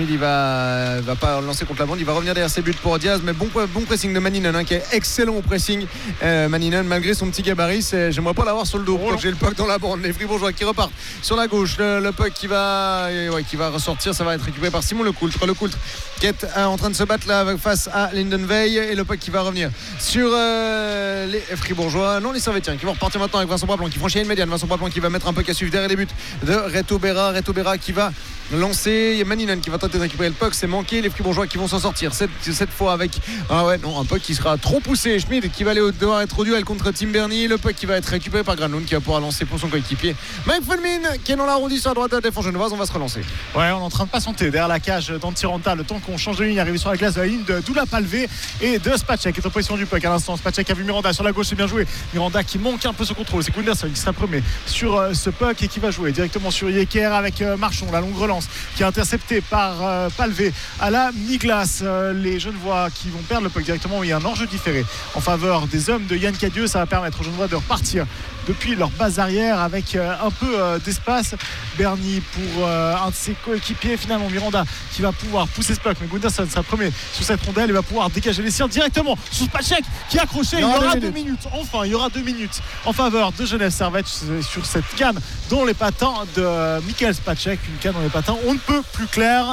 pas lancer contre la bande, il va revenir derrière ses buts pour Diaz, mais bon pressing de Maninen qui est excellent au pressing. Maninen malgré son petit gabarit, j'aimerais pas l'avoir sur le dos pour que j'ai le puck dans la bande. Les Fribourgeois qui repartent sur la gauche, le puck qui va ressortir, ça va être récupéré par Simon Lecoultre qui est en train de se battre là face à Lindenveil et le puck qui va revenir sur les Fribourgeois, non les Servetiens qui vont repartir maintenant avec Vincent Braplan qui franchit une médiane. Vincent Braplan qui va mettre un puck à suivre derrière les buts de Reto Berra qui va lancer. Il y a Maninen qui va tenter de récupérer le puck, c'est manqué. Les Fribourgeois qui vont s'en sortir cette fois avec un puck qui sera trop poussé. Schmid qui va devoir être au duel contre Tim Bernie. Le puck qui va être récupéré par Granlund qui va pouvoir lancer pour son coéquipier Mike Fulmin qui est dans l'arrondissement à droite de la défense genevoise. On va se relancer. Ouais, on est en train de patienter derrière la cage d'Antiranta le temps qu'on change de ligne, arrivé sur la glace de la ligne de Doula Palvé et de Spacek qui est en position du puck à l'instant. Spacek a vu Miranda sur la gauche, c'est bien joué. Miranda qui manque un peu ce contrôle, c'est Gunderson qui sera premier sur ce puck et qui va jouer directement sur Yecker avec Marchon, la longue relance qui est interceptée par Palvé à la mi-glace. Les Genevois qui vont perdre le puck directement, il y a un enjeu différé en faveur des hommes de Yann Cadieux. Ça va permettre aux Genevois de repartir depuis leur base arrière avec un peu d'espace. Bernie pour un de ses coéquipiers, finalement Miranda qui va pouvoir pousser ce puck, mais Gunderson sera premier sur cette rondelle, il va pouvoir dégager les sirs directement sur Spacek qui est accroché. Il y aura 2 minutes, enfin il y aura 2 minutes en faveur de Genève Servette sur cette canne dans les patins de Michael Spacek, une canne dans les patins on ne peut plus clair.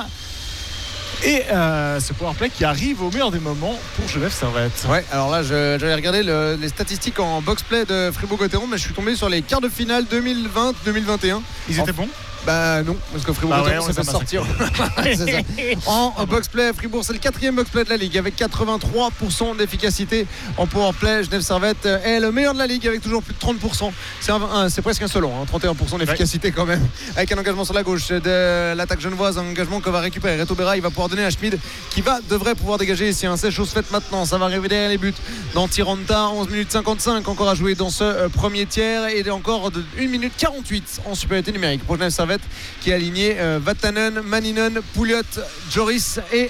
Et ce powerplay qui arrive au meilleur des moments pour Genève Servette. Ouais, alors là j'allais regarder les statistiques en box-play de Fribourg-Gotteron, mais je suis tombé sur les quarts de finale 2020-2021. Ils étaient bons? Bah non, parce que Fribourg-Gotteron s'est fait sortir. C'est ça. En box-play, Fribourg c'est le 4e box-play de la Ligue avec 83% d'efficacité en powerplay. Genève Servette est le meilleur de la Ligue avec toujours plus de 30%. C'est presque un solo, 31% d'efficacité quand même. Avec un engagement sur la gauche de l'attaque genevoise, un engagement que va récupérer Reto Berra. Il va pouvoir donner à Schmid qui devrait pouvoir dégager ici. C'est chose faite maintenant. Ça va arriver derrière les buts d'Antiranta. 11 minutes 55 encore à jouer dans ce premier tiers et encore de 1 minute 48 en supériorité numérique pour Genève Servette qui est aligné Vatanen, Maninen, Pouliot, Joris et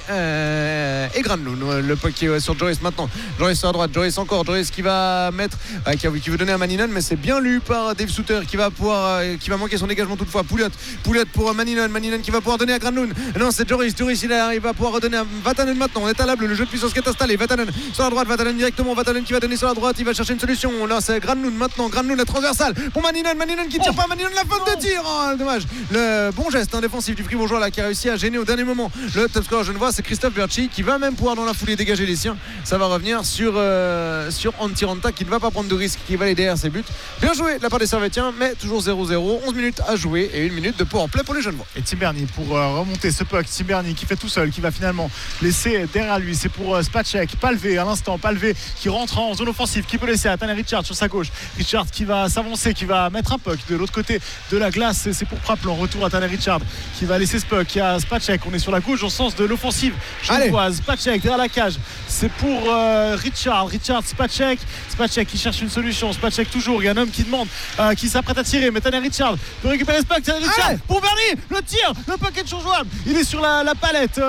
Granlund. Le puck est sur Joris maintenant. Joris sur la droite, Joris encore, Joris qui va mettre qui veut donner à Maninen, mais c'est bien lu par Dave Souter qui va manquer son dégagement toutefois. Pouliot pour Maninen qui va pouvoir donner à Granlund. Non, c'est Joris il va pouvoir redonner à Vatanen maintenant. On est à l'able, le jeu de puissance qui est installé. Vatanen sur la droite, Vatanen directement, Vatanen qui va donner sur la droite, il va chercher une solution. Là c'est Granlund maintenant, Granlund la transversale pour Maninen qui tire pas, Maninen la faute de tir. Dommage. le bon geste défensif du Fribourgeois là, qui a réussi à gêner au dernier moment le top scorer genevois, c'est Christophe Berchi qui va même pouvoir dans la foulée dégager les siens. Ça va revenir sur Antiranta qui ne va pas prendre de risque, qui va aller derrière ses buts. Bien joué de la part des Servétiens, mais toujours 0-0, 11 minutes à jouer et 1 minute de power play pour les Genevois. Et Tim Berny pour remonter ce puck. Tim Berny qui fait tout seul, qui va finalement laisser derrière lui. C'est pour Spacek. Palvé à l'instant. Palvé qui rentre en zone offensive, qui peut laisser à Tanner Richard sur sa gauche. Richard qui va s'avancer, qui va mettre un puck de l'autre côté de la glace. C'est pour Praplon. Retour à Tanner Richard qui va laisser ce puck. Il y a Spacek. On est sur la gauche au sens de l'offensive genevoise. Spacek derrière la cage. C'est pour Richard. Spacek qui cherche une solution. Spacek toujours. Il y a un homme qui demande, qui s'apprête à tirer. Mais Tanner Richard peut récupérer ce puck. Tanner Richard pour Berny. Le tir. Le puck est toujours jouable. Il est sur la palette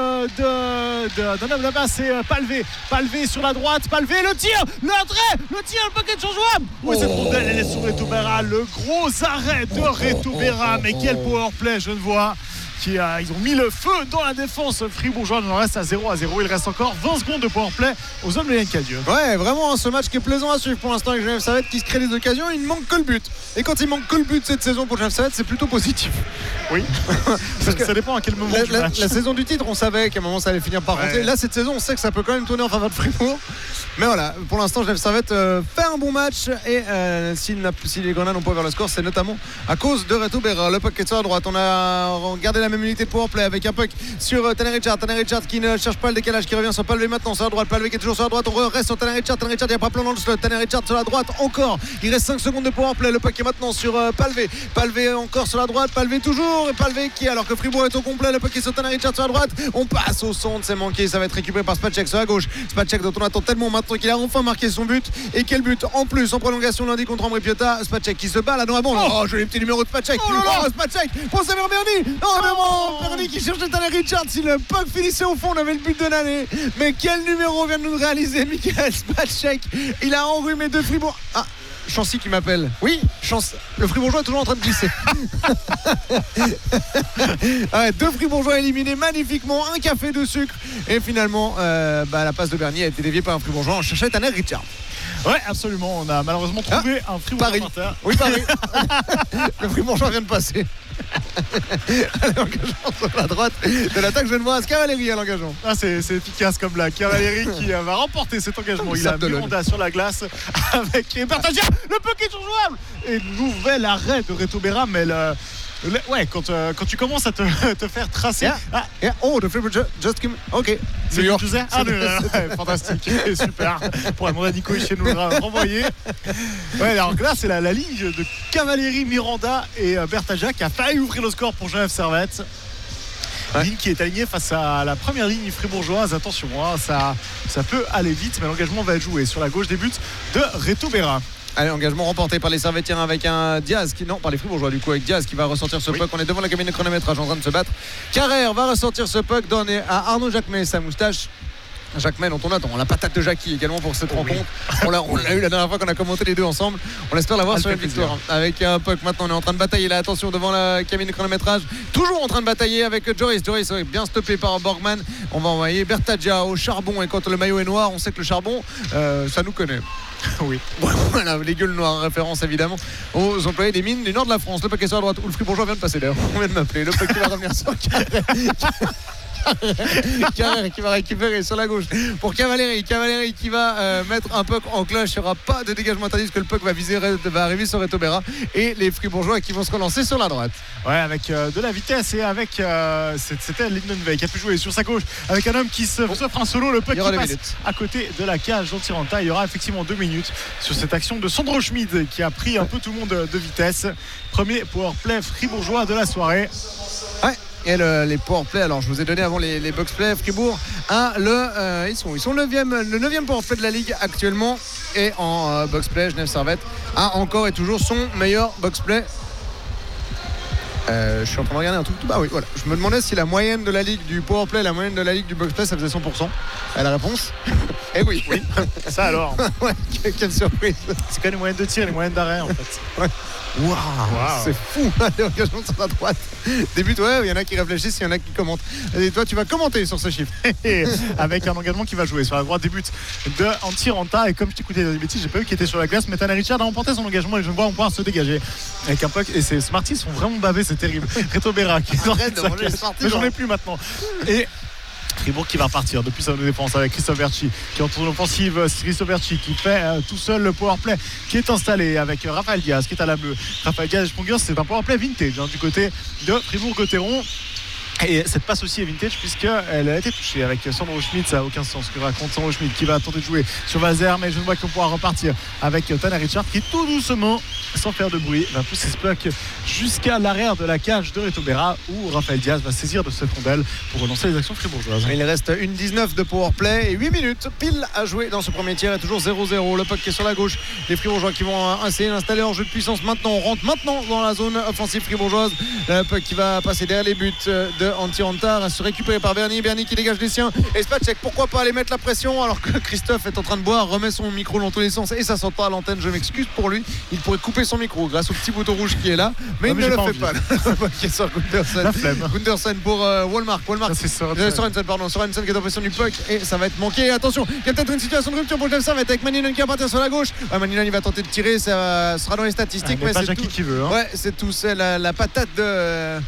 d'un homme là-bas. C'est Palvé sur la droite. Palvé le tir. Le tir. Le puck est toujours jouable. Oui, cette rondelle elle est sur Reto Berra. Le gros arrêt de Reto Berra. Mais quel powerplay, je ne vois. Ils ont mis le feu dans la défense fribourgeois. Il en reste à 0-0. Il reste encore 20 secondes de powerplay aux hommes de Yann Cadieux. Ouais, vraiment ce match qui est plaisant à suivre pour l'instant avec Genève Servette qui se crée des occasions. Il ne manque que le but. Et quand il manque que le but cette saison pour Genève Servette, c'est plutôt positif. Oui. Parce que ça dépend à quel moment du match. La saison du titre, on savait qu'à un moment ça allait finir par rentrer. Là, cette saison, on sait que ça peut quand même tourner en faveur de Fribourg. Mais voilà, pour l'instant, Genève Servette fait un bon match. Et si les Grenades n'ont pas ouvert le score, c'est notamment à cause de Reto Berra. Le puck est sur la droite. On a gardé la même unité de powerplay avec un puck sur Tanner Richard qui ne cherche pas le décalage, qui revient sur Palvé maintenant sur la droite. Palvé qui est toujours sur la droite. On reste sur Tanner Richard. Il n'y a pas plan dans le slot. Tanner Richard sur la droite encore. Il reste 5 secondes de powerplay. Le puck est maintenant sur Palvé. Palvé encore sur la droite. Palvé toujours. Palvé qui, alors que Fribourg est au complet, le puck est sur Tanner Richard sur la droite. On passe au centre, c'est manqué. Ça va être récupéré par Spacek sur la gauche. Spacek dont on attend tellement maintenant qu'il a enfin marqué son but. Et quel but en plus en prolongation lundi contre Ambry Piotta. Spacek qui se bat là dans la bande. Oh, joli petit numéro de Spacek. Spacek pour Samuel Berny. Berny qui cherche Tanner Richard. Si le puck finissait au fond, on avait le but de l'année. Mais quel numéro vient de nous réaliser Michael Spacek. Il a enrhumé de Fribourg. Chancy qui m'appelle. Oui, le Fribourgeois est toujours en train de glisser. Deux Fribourgeois éliminés magnifiquement, un café de sucre. Et finalement, la passe de Bernier a été déviée par un Fribourgeois. On cherchait Tanner Richard. Ouais, absolument. On a malheureusement trouvé un Fribourgeois par terre. Oui, Paris. Le Fribourgeois vient de passer. Allez, engagement sur la droite de l'attaque genevoise. Cavalieri à l'engagement. C'est efficace comme blague. Cavalieri qui va remporter cet engagement. Il a Miranda sur la glace avec Bertagia. Le puck est toujours jouable. Et nouvel arrêt de Reto Berra, mais quand tu commences à te faire tracer. Oh, the Fribourg just came. Ok. C'est New York. Fantastique. Super. Pour demander à Nico Hichet de nous le renvoyer. Ouais, alors là, c'est la ligne de Cavalieri, Miranda et Bertagia qui a failli ouvrir le score pour Genève Servette. Ligne qui est alignée face à la première ligne fribourgeoise. Attention, ça peut aller vite, mais l'engagement va être joué sur la gauche des buts de Reto Berra. Allez, engagement remporté par les Servétiens avec un Diaz par les Fribourgeois du coup, avec Diaz qui va ressortir ce puck. On est devant la cabine de chronométrage en train de se battre. Carrère va ressortir ce puck, donné à Arnaud Jacquemet sa moustache. Jacquemet dont on attend la patate de Jackie également pour cette rencontre. On l'a eu la dernière fois qu'on a commenté les deux ensemble. On espère l'avoir sur une victoire avec un puck. Maintenant on est en train de batailler là, attention devant la cabine de chronométrage, toujours en train de batailler avec Joris bien stoppé par Borgman. On va envoyer Bertagia au charbon, et quand le maillot est noir on sait que le charbon ça nous connaît. Oui. Voilà, les gueules noires, référence évidemment aux employés des mines du nord de la France. Le puck est sur la droite où le Fribourgeois vient de passer d'ailleurs. On vient de m'appeler. Le puck qui va revenir sur Carrère qui va récupérer sur la gauche pour Cavalieri qui va mettre un puck en cloche. Il n'y aura pas de dégagement interdit parce que le puck va arriver sur Reto Berra et les Fribourgeois qui vont se relancer sur la droite. Ouais, avec de la vitesse et avec c'était Lindenwey qui a pu jouer sur sa gauche avec un homme qui s'offre un solo. Le puck qui passe à côté de la cage d'Antiranta. Il y aura effectivement 2 minutes sur cette action de Sandro Schmid qui a pris un peu tout le monde de vitesse. Premier powerplay fribourgeois de la soirée. Ouais. Et les powerplay, alors je vous ai donné avant les boxplay. Fribourg ils sont le 9e powerplay de la ligue actuellement. Et en boxplay, Genève Servette a encore et toujours son meilleur boxplay. Je suis en train de regarder un truc. Oui, voilà. Je me demandais si la moyenne de la ligue du powerplay, la moyenne de la ligue du boxplay, ça faisait 100%. Et la réponse eh oui. Ça alors. Ouais, quelle surprise. C'est quand même les moyennes de tir et les moyennes d'arrêt en fait. Ouais. Waouh, c'est fou, l'engagement sur la droite. Début, ouais, il y en a qui réfléchissent, il y en a qui commentent. Et toi, tu vas commenter sur ce chiffre. Avec un engagement qui va jouer sur la droite des buts de Antti Ranta. Et comme je t'écoutais dans les bêtises, j'ai pas vu qui était sur la glace, mais Tanner Richard a remporté son engagement et je vois on pouvoir se dégager avec un puck. Et ces Smarties sont vraiment bavés, c'est terrible. Reto Berra qui est Arrête de manger les Smarties, mais j'en ai plus maintenant. Et Fribourg qui va repartir depuis sa défense avec Christophe Verchi qui entoure l'offensive. Christophe Verchi qui fait tout seul le powerplay qui est installé avec Raphaël Diaz qui est à la bleue. Raphaël Diaz et Sprunger, c'est un powerplay vintage du côté de Fribourg-Gotteron. Et cette passe aussi est vintage puisqu'elle a été touchée avec Sandro Schmidt. Ça n'a aucun sens ce que raconte Sandro Schmidt qui va tenter de jouer sur Vazer, mais je ne vois qu'on pourra repartir avec Tanner Richard qui tout doucement, sans faire de bruit, va pousser ce puck jusqu'à l'arrière de la cage de Reto Berra où Raphaël Diaz va saisir de cette rondelle pour relancer les actions fribourgeoises. Il reste 1:19 de powerplay et 8 minutes pile à jouer dans ce premier tiers et toujours 0-0. Le puck qui est sur la gauche. Les fribourgeois qui vont essayer d'installer en jeu de puissance maintenant. On rentre maintenant dans la zone offensive fribourgeoise. Le puck qui va passer derrière les buts de Antti Ranta, se récupérer par Bernie qui dégage les siens et Spacek, pourquoi pas aller mettre la pression alors que Christophe est en train de boire, remet son micro dans tous les sens et ça sort pas à l'antenne. Je m'excuse pour lui, il pourrait couper son micro grâce au petit bouton rouge qui est là, mais il ne le fait pas. Qui est sur Gunderson pour Walmark c'est Sorensen qui est en position du puck et ça va être manqué. Attention, il y a peut-être une situation de rupture pour le ça va être avec Mannion qui va partir sur la gauche. Mannion il va tenter de tirer, ça sera dans les statistiques, mais c'est c'est tout qui veut. Ouais, c'est tout, c'est la patate de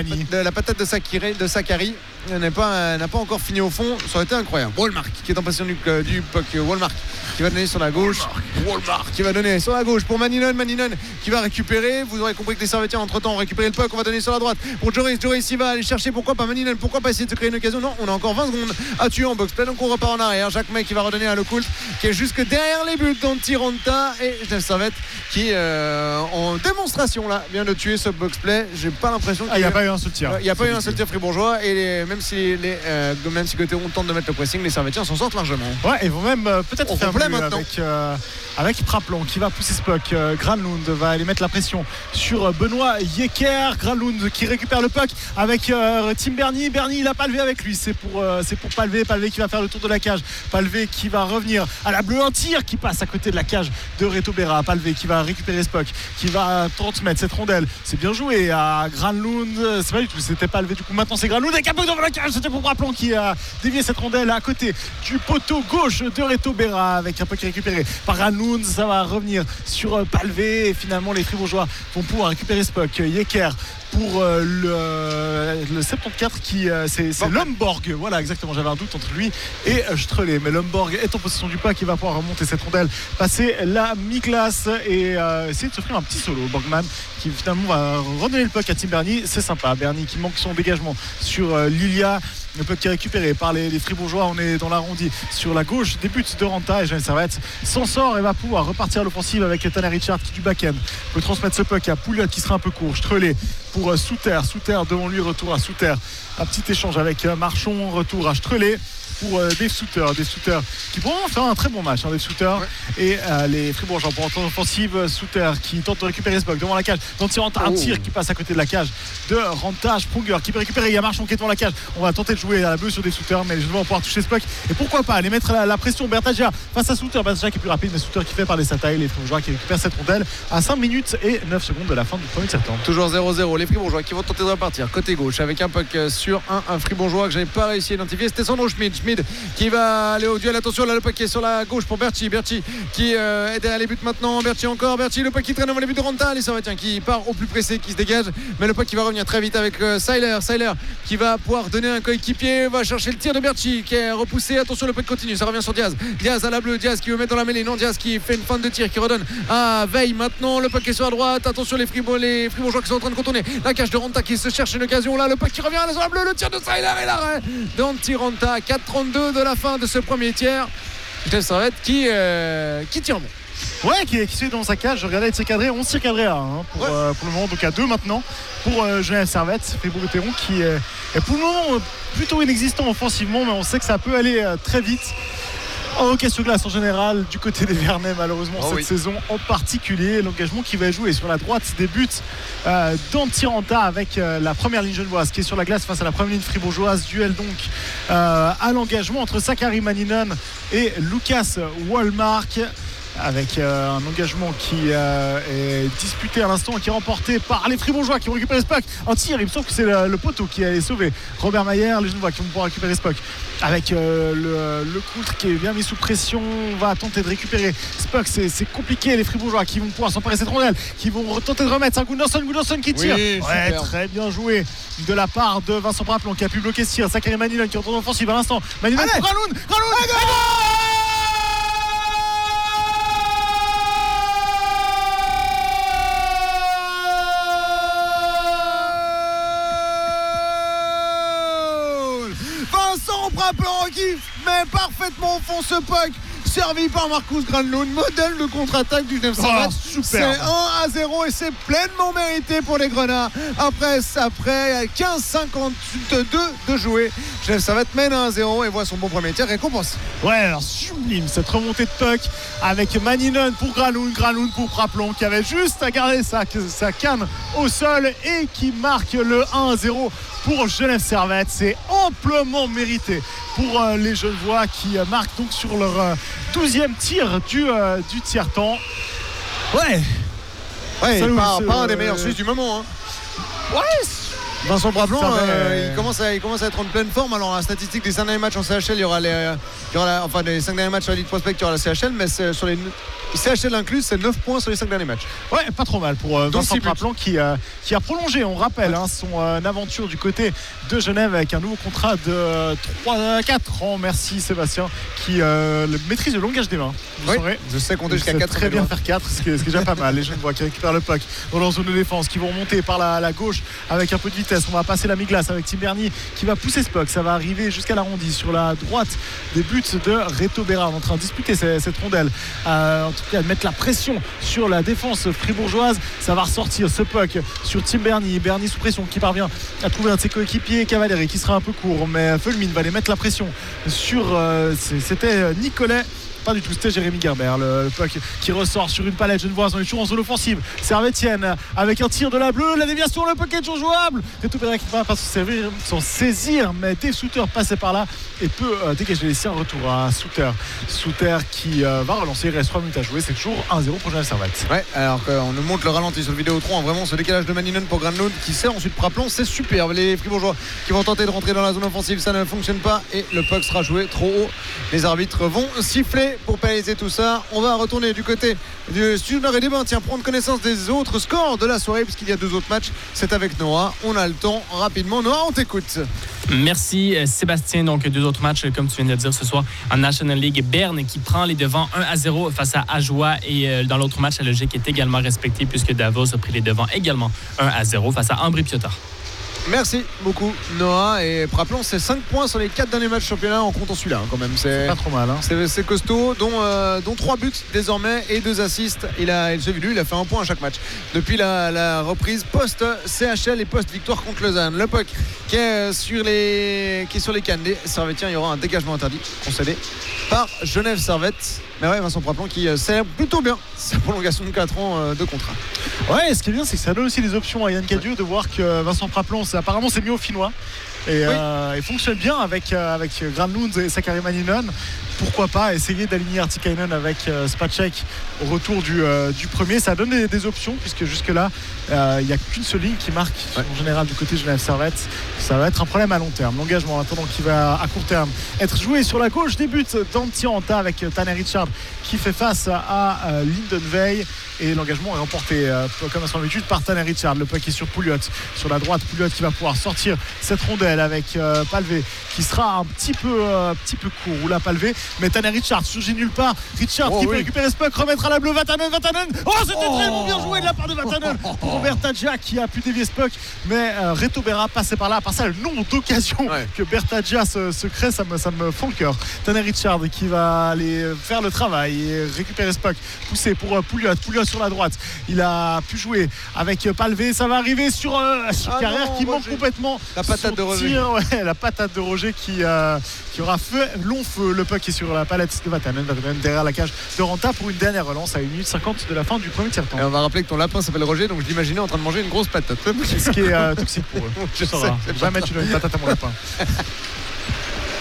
la patate de Sakari n'a pas encore fini au fond, ça aurait été incroyable. Walmark qui est en position du puck. Walmark qui va donner sur la gauche. Walmark qui va donner sur la gauche pour Mannion qui va récupérer. Vous aurez compris que les Servetiens entre temps ont récupéré le puck. On va donner sur la droite pour Joris il va aller chercher, pourquoi pas Mannion, pourquoi pas essayer de se créer une occasion. Non, on a encore 20 secondes à tuer en box play, donc on repart en arrière. Jacques May qui va redonner à Lecoult qui est jusque derrière les buts d'Antti Ranta et Genève Servette qui en démonstration là vient de tuer ce box play. J'ai pas l'impression qu'il n'y a pas eu un seul tir. Il n'y a pas eu un seul tir fribourgeois et même si Gotteron tente de mettre le pressing, les Servetiens s'en sortent largement. Ouais, ils vont même peut-être faire mieux maintenant avec Praplon qui va pousser ce puck. Granlund va aller mettre la pression sur Benoît Yecker. Granlund qui récupère le puck avec Tim Bernie. Bernie il a Palvé avec lui, c'est pour Palvé qui va faire le tour de la cage. Palvé qui va revenir à la bleue, un tir qui passe à côté de la cage de Reto Berra. Palvé qui va récupérer ce puck, qui va transmettre cette rondelle. C'est bien joué à Granlund, c'est pas du tout, c'était Palvé du coup. Maintenant c'est Granlund avec un puck dans la cage, c'était pour Praplon qui a dévié cette rondelle à côté du poteau gauche de Reto Berra avec un puck récupéré par Granlund. Ça va revenir sur Palvé et finalement les Fribourgeois vont pouvoir récupérer ce puck. Yecker pour le 74 qui c'est Lomborg, voilà exactement, j'avais un doute entre lui et Strelé, mais Lomborg est en possession du puck, il va pouvoir remonter cette rondelle, passer la mi-glace et essayer de s'offrir un petit solo. Borgman qui finalement va redonner le puck à Tim Bernie, c'est sympa. Bernie qui manque son dégagement sur Lilia, le puck qui est récupéré par les Fribourgeois. On est dans l'arrondi sur la gauche des buts de Ranta et Genève Servette s'en sort et va pouvoir repartir à l'offensive avec Tanner Richard qui du back-end peut transmettre ce puck à Pouliot qui sera un peu court. Strelé pour Souter devant lui, retour à Souter, un petit échange avec Marchon, retour à Strelé pour Dave Souter qui pourra faire un très bon match, Dave Souter, ouais. Et les Fribourgeois pour entendre offensive. Souter qui tente de récupérer ce puck devant la cage, un tir qui passe à côté de la cage de Ranta. Sprunger qui peut récupérer, il y a Marchon qui est devant la cage, on va tenter de jouer à la bleue sur Dave Souter, mais les joueurs vont pouvoir toucher ce puck et pourquoi pas aller mettre la pression. Bertagia face à Souter, Bertagia qui est plus rapide, mais Souter qui fait par les Sataï, les Fribourgeois qui récupèrent cette rondelle à 5 minutes et 9 secondes de la fin du premier tiers-temps. Toujours 0-0, les Fribourgeois qui vont tenter de repartir côté gauche avec un puck sur un Fribourgeois que j'avais pas réussi à identifier, c'était Sandro Schmidt qui va aller au duel. Attention là, le puck est sur la gauche pour Berti qui est derrière les buts maintenant. Berti, le puck qui traîne devant les buts de Ranta, les Servetiens qui part au plus pressé, qui se dégage, mais le puck qui va revenir très vite avec Seiler qui va pouvoir donner un coéquipier, va chercher le tir de Berti qui est repoussé. Attention, le puck continue, ça revient sur Diaz à la bleue, Diaz qui veut mettre dans la mêlée, non, Diaz qui fait une feinte de tir qui redonne à Veil. Maintenant le puck est sur la droite, attention les Fribourgeois qui sont en train de contourner la cage de Ranta qui se cherche une occasion là, le puck qui revient à la bleue, le tir de Seiler et l'arrêt d'Antti Ranta. 4-32 de la fin de ce premier tiers. Genève Servette qui tire bon. Ouais, qui suit dans sa cage. Je regardais être cadré, 11 tirs cadrés pour le moment, donc à 2 maintenant pour Genève Servette. Fribourg-Gotteron qui est pour le moment plutôt inexistant offensivement, mais on sait que ça peut aller très vite en hockey sur glace en général du côté des Vernets, malheureusement cette saison en particulier. L'engagement qui va jouer sur la droite des buts d'Antti Ranta avec la première ligne genevoise qui est sur la glace face à la première ligne fribourgeoise. Duel donc à l'engagement entre Sakari Mannion et Lucas Walmark. avec un engagement qui est disputé à l'instant et qui est remporté par les Fribourgeois qui vont récupérer ce puck. Un tir, il me semble que c'est le poteau qui allait sauver Robert Mayer. Les Genevois qui vont pouvoir récupérer ce puck avec le Coultre qui est bien mis sous pression. On va tenter de récupérer ce puck. C'est compliqué. Les Fribourgeois qui vont pouvoir s'emparer cette rondelle, qui vont tenter de remettre. C'est un Gunnarsson qui tire. Ouais, très bien joué de la part de Vincent Praplon qui a pu bloquer ce tir. Zachary Manilon qui retourne offensive à l'instant. Manilon pour Granoun. Vincent Praplon qui met parfaitement au fond ce puck, servi par Marcus Granlund, modèle de contre-attaque du Genève Servette. C'est 1-0 et c'est pleinement mérité pour les Grenats. Après 15-52 de jouer, Genève Servette mène 1-0 et voit son bon premier tir récompensé. Ouais, alors sublime cette remontée de puck avec Maninen pour Granlund pour Praplon qui avait juste à garder sa canne au sol et qui marque le 1-0 pour Genève Servette. C'est amplement mérité pour les Genevois qui marquent donc sur leur 12e tir du tiers-temps. Ouais, pas un des meilleurs Suisses du moment. Hein. Ouais. Vincent Praplon, il commence à être en pleine forme. Alors la statistique des 5 derniers matchs en CHL, il y aura les 5 derniers matchs sur la Ligue Prospect, il y aura la CHL, mais sur les CHL inclus, c'est 9 points sur les 5 derniers matchs. Ouais, pas trop mal pour Vincent Praplon qui a prolongé, on rappelle, son aventure du côté de Genève avec un nouveau contrat de 4 ans. Merci Sébastien qui maîtrise le langage des mains. Oui, je sais compter jusqu'à 4. Très bien faire 4, ce qui est déjà pas mal. Les Genevois qui récupèrent le puck dans leur zone de défense, qui vont remonter par la gauche avec un peu de vitesse. On va passer la mi-glace avec Tim Bernier qui va pousser ce puck. Ça va arriver jusqu'à l'arrondi sur la droite des buts de Reto Berra en train de disputer cette rondelle. En tout cas, de mettre la pression sur la défense fribourgeoise. Ça va ressortir ce puck sur Tim Bernier. Bernier sous pression qui parvient à trouver un de ses coéquipiers, Cavalieri, qui sera un peu court. Mais Fulmin va aller mettre la pression sur. C'était Nicolet. Pas du tout, c'était Jérémy Gerber, le puck qui ressort sur une palette genevoise. On est toujours en zone offensive. Servettienne avec un tir de la bleue, la déviation, le puck est toujours jouable. Reto Berra qui va pas s'en saisir, mais Dave Souter passait par là et peut dégager les siens. Retour à Souter qui va relancer. Il reste 3 minutes à jouer. C'est toujours 1-0 pour Genève Servette. Ouais, alors qu'on nous montre le ralenti sur le Vidéotron, vraiment ce décalage de Maninen pour Granlund qui sert ensuite Praplon, c'est superbe. Les Fribourgeois qui vont tenter de rentrer dans la zone offensive, ça ne fonctionne pas et le puck sera joué trop haut. Les arbitres vont siffler pour pénaliser tout ça. On va retourner du côté du studio et débat. Tiens, prendre connaissance des autres scores de la soirée puisqu'il y a 2 autres matchs. C'est avec Noah. On a le temps rapidement. Noah, on t'écoute. Merci Sébastien. Donc 2 autres matchs comme tu viens de le dire ce soir en National League. Berne qui prend les devants 1-0 face à Ajoie et dans l'autre match la logique est également respectée puisque Davos a pris les devants également 1-0 face à Ambry Piotta. Merci beaucoup Noah. Et Praplon, c'est 5 points sur les 4 derniers matchs championnat en comptant celui-là quand même. C'est pas trop mal. C'est costaud, dont 3 buts désormais et 2 assists. Il a fait 1 point à chaque match depuis la reprise post-CHL et post-victoire contre Lausanne. Le puck qui est sur les cannes des Servettiens. Il y aura un dégagement interdit concédé par Genève Servette. Mais ouais, Vincent Praplon qui célèbre plutôt bien sa prolongation de 4 ans de contrat. Ouais, ce qui est bien, c'est que ça donne aussi des options à Yann Cadieux de voir que Vincent Praplon, apparemment, c'est mieux au Finnois. Et il fonctionne bien avec Granlund et Zachary Maninen. Pourquoi pas essayer d'aligner Artikainen avec Spacek au retour du premier. Ça donne des options puisque jusque-là, il n'y a qu'une seule ligne qui marque en général du côté Genève Servette. Ça va être un problème à long terme. L'engagement en attendant qui va à court terme être joué sur la gauche des buts d'Antti-Anta avec Tanner Richard qui fait face à Linden Veil. Et l'engagement est remporté comme à son habitude par Tanner Richard. Le puck est sur Pouliot. Sur la droite, Pouliot qui va pouvoir sortir cette rondelle avec Palvé qui sera un petit peu court. Ou la Palvé. Mais Tanner Richard surgit nulle part. Richard qui peut récupérer ce puck, remettre à la bleue. Vatanen. Oh, c'était très bien joué de la part de Vatanen pour Robert Tadja qui a pu dévier ce puck. Mais Reto Berra passait par là. À part ça, le nombre d'occasions que Bertadja se crée, ça me fend le cœur. Tanner Richard qui va aller faire le travail et récupérer ce puck. Poussé pour Pouliot sur la droite. Il a pu jouer avec Palvé. Ça va arriver sur Carrère qui manque complètement la patate de Roger. La patate de Roger qui aura fait long feu. Le puck est sur la palette de Vatanen derrière la cage de Ranta pour une dernière relance à 1 minute 50 de la fin du premier tiers-temps. Et on va rappeler que ton lapin s'appelle Roger, donc je l'imaginais en train de manger une grosse patate. Ce qui est toxique pour eux. Je saurai. Jamais tu donnes une patate à mon lapin.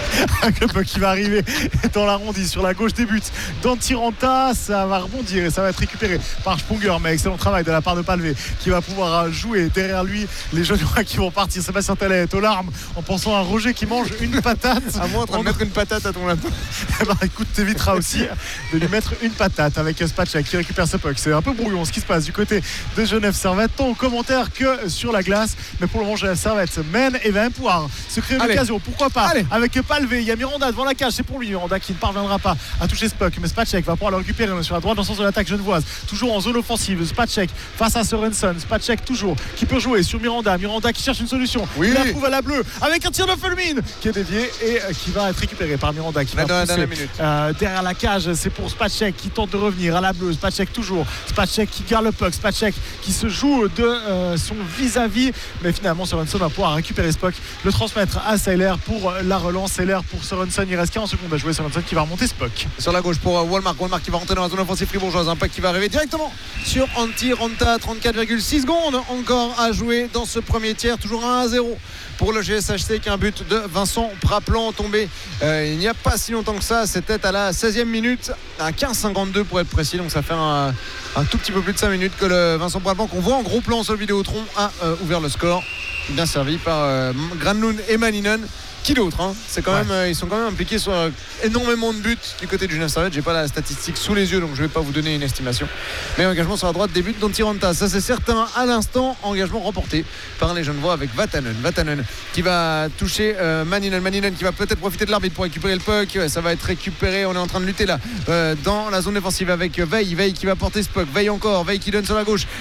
Le puck qui va arriver dans l'arrondi sur la gauche des buts d'Antiranta, ça va rebondir et ça va être récupéré par Sponger, mais excellent travail de la part de Palvé qui va pouvoir jouer derrière lui les jeunes qui vont partir. Sébastien Tellet est aux larmes en pensant à Roger qui mange une patate. À moi en train de mettre une patate à ton lapin. Bah écoute, t'éviteras aussi de lui mettre une patate avec Spacek qui récupère ce puck. C'est un peu brouillon ce qui se passe du côté de Genève Servette, tant aux commentaires que sur la glace, mais pour le moment Genève Servette mène et va pouvoir se créer une occasion, pourquoi pas. Avec Palvé, il y a Miranda devant la cage, c'est pour lui Miranda qui ne parviendra pas à toucher ce puck, mais Spacek va pouvoir le récupérer sur la droite dans le sens de l'attaque genevoise, toujours en zone offensive. Spacek face à Sorensen, Spacek toujours qui peut jouer sur Miranda qui cherche une solution, il la trouve à la bleue avec un tir de Fulmin qui est dévié et qui va être récupéré par Miranda qui va pousser derrière la cage. C'est pour Spacek qui tente de revenir à la bleue, Spacek toujours, Spacek qui garde le puck, Spacek qui se joue de son vis-à-vis, mais finalement Sorensen va pouvoir récupérer ce puck, le transmettre à Seiler pour la relance. Seiler pour Sorensen, il reste 40 secondes à jouer. Sorensen qui va remonter ce puck sur la gauche pour Walmark qui va rentrer dans la zone offensive fribourgeoise, un puck qui va arriver directement sur Antiranta. 34,6 secondes encore à jouer dans ce premier tiers, toujours 1-0 pour le GSHC avec un but de Vincent Praplan tombé il n'y a pas si longtemps que ça, c'était à la 16e minute à 15,52 pour être précis, donc ça fait un tout petit peu plus de 5 minutes que le Vincent Praplan qu'on voit en gros plan sur le Vidéotron a ouvert le score, bien servi par Granlund et Maninen. Qui d'autre c'est quand même, ils sont quand même impliqués sur énormément de buts du côté du Genève Servette. J'ai pas la statistique sous les yeux donc je vais pas vous donner une estimation, mais engagement sur la droite des buts d'Antiranta, ça c'est certain. À l'instant, engagement remporté par les Genevois avec Vatanen qui va toucher Maninen qui va peut-être profiter de l'arbitre pour récupérer le puck. Ça va être récupéré, on est en train de lutter là dans la zone défensive avec Veil qui va porter ce puck, Veil qui donne sur la gauche,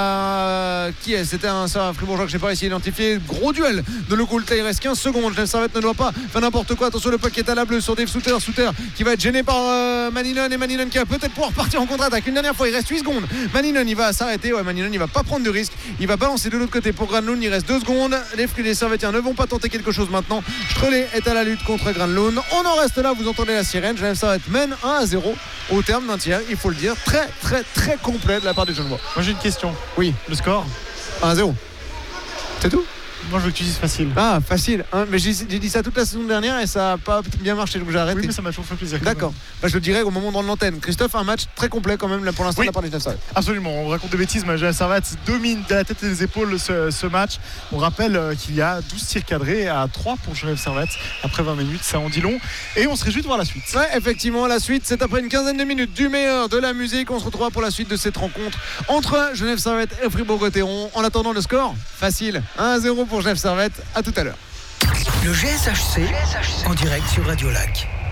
qui est, c'était un fribourgeois que j'ai pas réussi à identifier. Gros duel de Le Coulta, il reste 15 secondes. Genève Servette ne doit pas faire n'importe quoi. Attention, le puck est à la bleue sur Dave Souter qui va être gêné par Maninen, et Maninen qui va peut-être pouvoir partir en contre-attaque une dernière fois. Il reste 8 secondes. Maninen il va s'arrêter, Maninen il va pas prendre de risque, il va balancer de l'autre côté pour Granlund. Il reste 2 secondes, les Servettiens ne vont pas tenter quelque chose maintenant. Strelé est à la lutte contre Granlund. On en reste là, vous entendez la sirène. Genève Servette mène 1-0 au terme d'un tiers, il faut le dire, très très très complet de la part des Genevois. Moi j'ai une question. Oui. Le score 1-0. C'est tout? Moi je veux que tu dises facile. Ah, facile. Mais j'ai dit ça toute la saison dernière et ça n'a pas bien marché, donc j'ai arrêté. Oui, mais ça m'a toujours fait plaisir. D'accord. Je le dirai au moment où on rend l'antenne. Christophe, un match très complet quand même là, pour l'instant de la part des Genève Servette. Absolument. On raconte des bêtises, mais Genève Servette domine de la tête et des épaules ce match. On rappelle qu'il y a 12 tirs cadrés à 3 pour Genève Servette après 20 minutes. Ça en dit long. Et on se réjouit de voir la suite. Ouais, effectivement, la suite, c'est après une quinzaine de minutes du meilleur de la musique. On se retrouvera pour la suite de cette rencontre entre Genève Servette et Fribourg-Gotteron. En attendant, le score facile, 1-0 pour Genève Servette. À tout à l'heure. Le GSHC en direct sur Radio Lac.